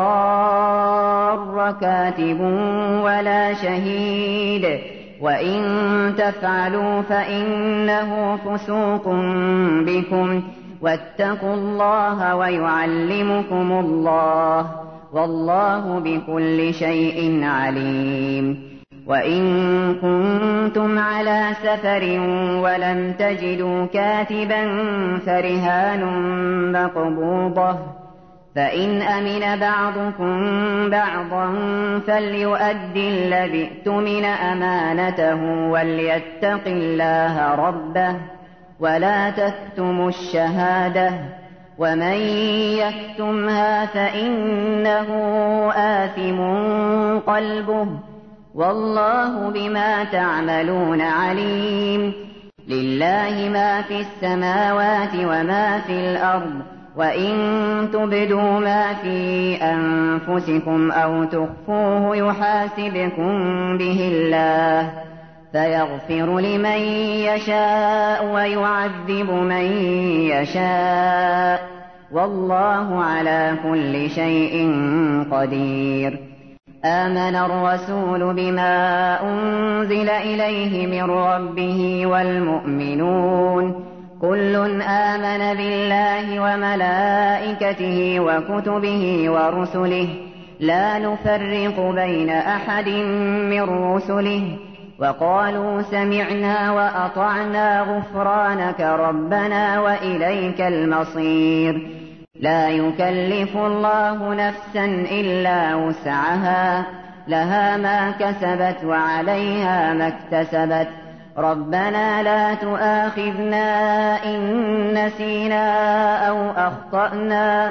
يضار كاتب ولا شهيد وإن تفعلوا فإنه فسوق بكم واتقوا الله ويعلمكم الله والله بكل شيء عليم وإن كنتم على سفر ولم تجدوا كاتبا فرهان مقبوضة فإن أمن بعضكم بعضا فليؤدي الذي ائتمن أمانته وليتق الله ربه ولا تكتموا الشهادة ومن يكتمها فإنه آثم قلبه والله بما تعملون عليم لله ما في السماوات وما في الأرض وإن تبدوا ما في أنفسكم أو تخفوه يحاسبكم به الله فيغفر لمن يشاء ويعذب من يشاء والله على كل شيء قدير آمن الرسول بما أنزل إليه من ربه والمؤمنون كل آمن بالله وملائكته وكتبه ورسله لا نفرق بين أحد من رسله وقالوا سمعنا وأطعنا غفرانك ربنا وإليك المصير لا يكلف الله نفسا إلا وسعها لها ما كسبت وعليها ما اكتسبت ربنا لا تؤاخذنا إن نسينا أو أخطأنا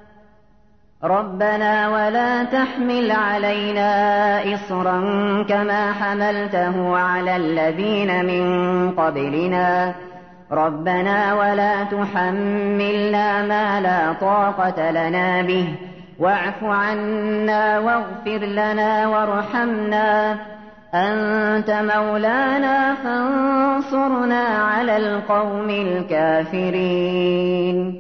ربنا ولا تحمل علينا إصرا كما حملته على الذين من قبلنا ربنا ولا تحملنا ما لا طاقة لنا به واعف عنا واغفر لنا وارحمنا أنت مولانا فانصرنا على القوم الكافرين.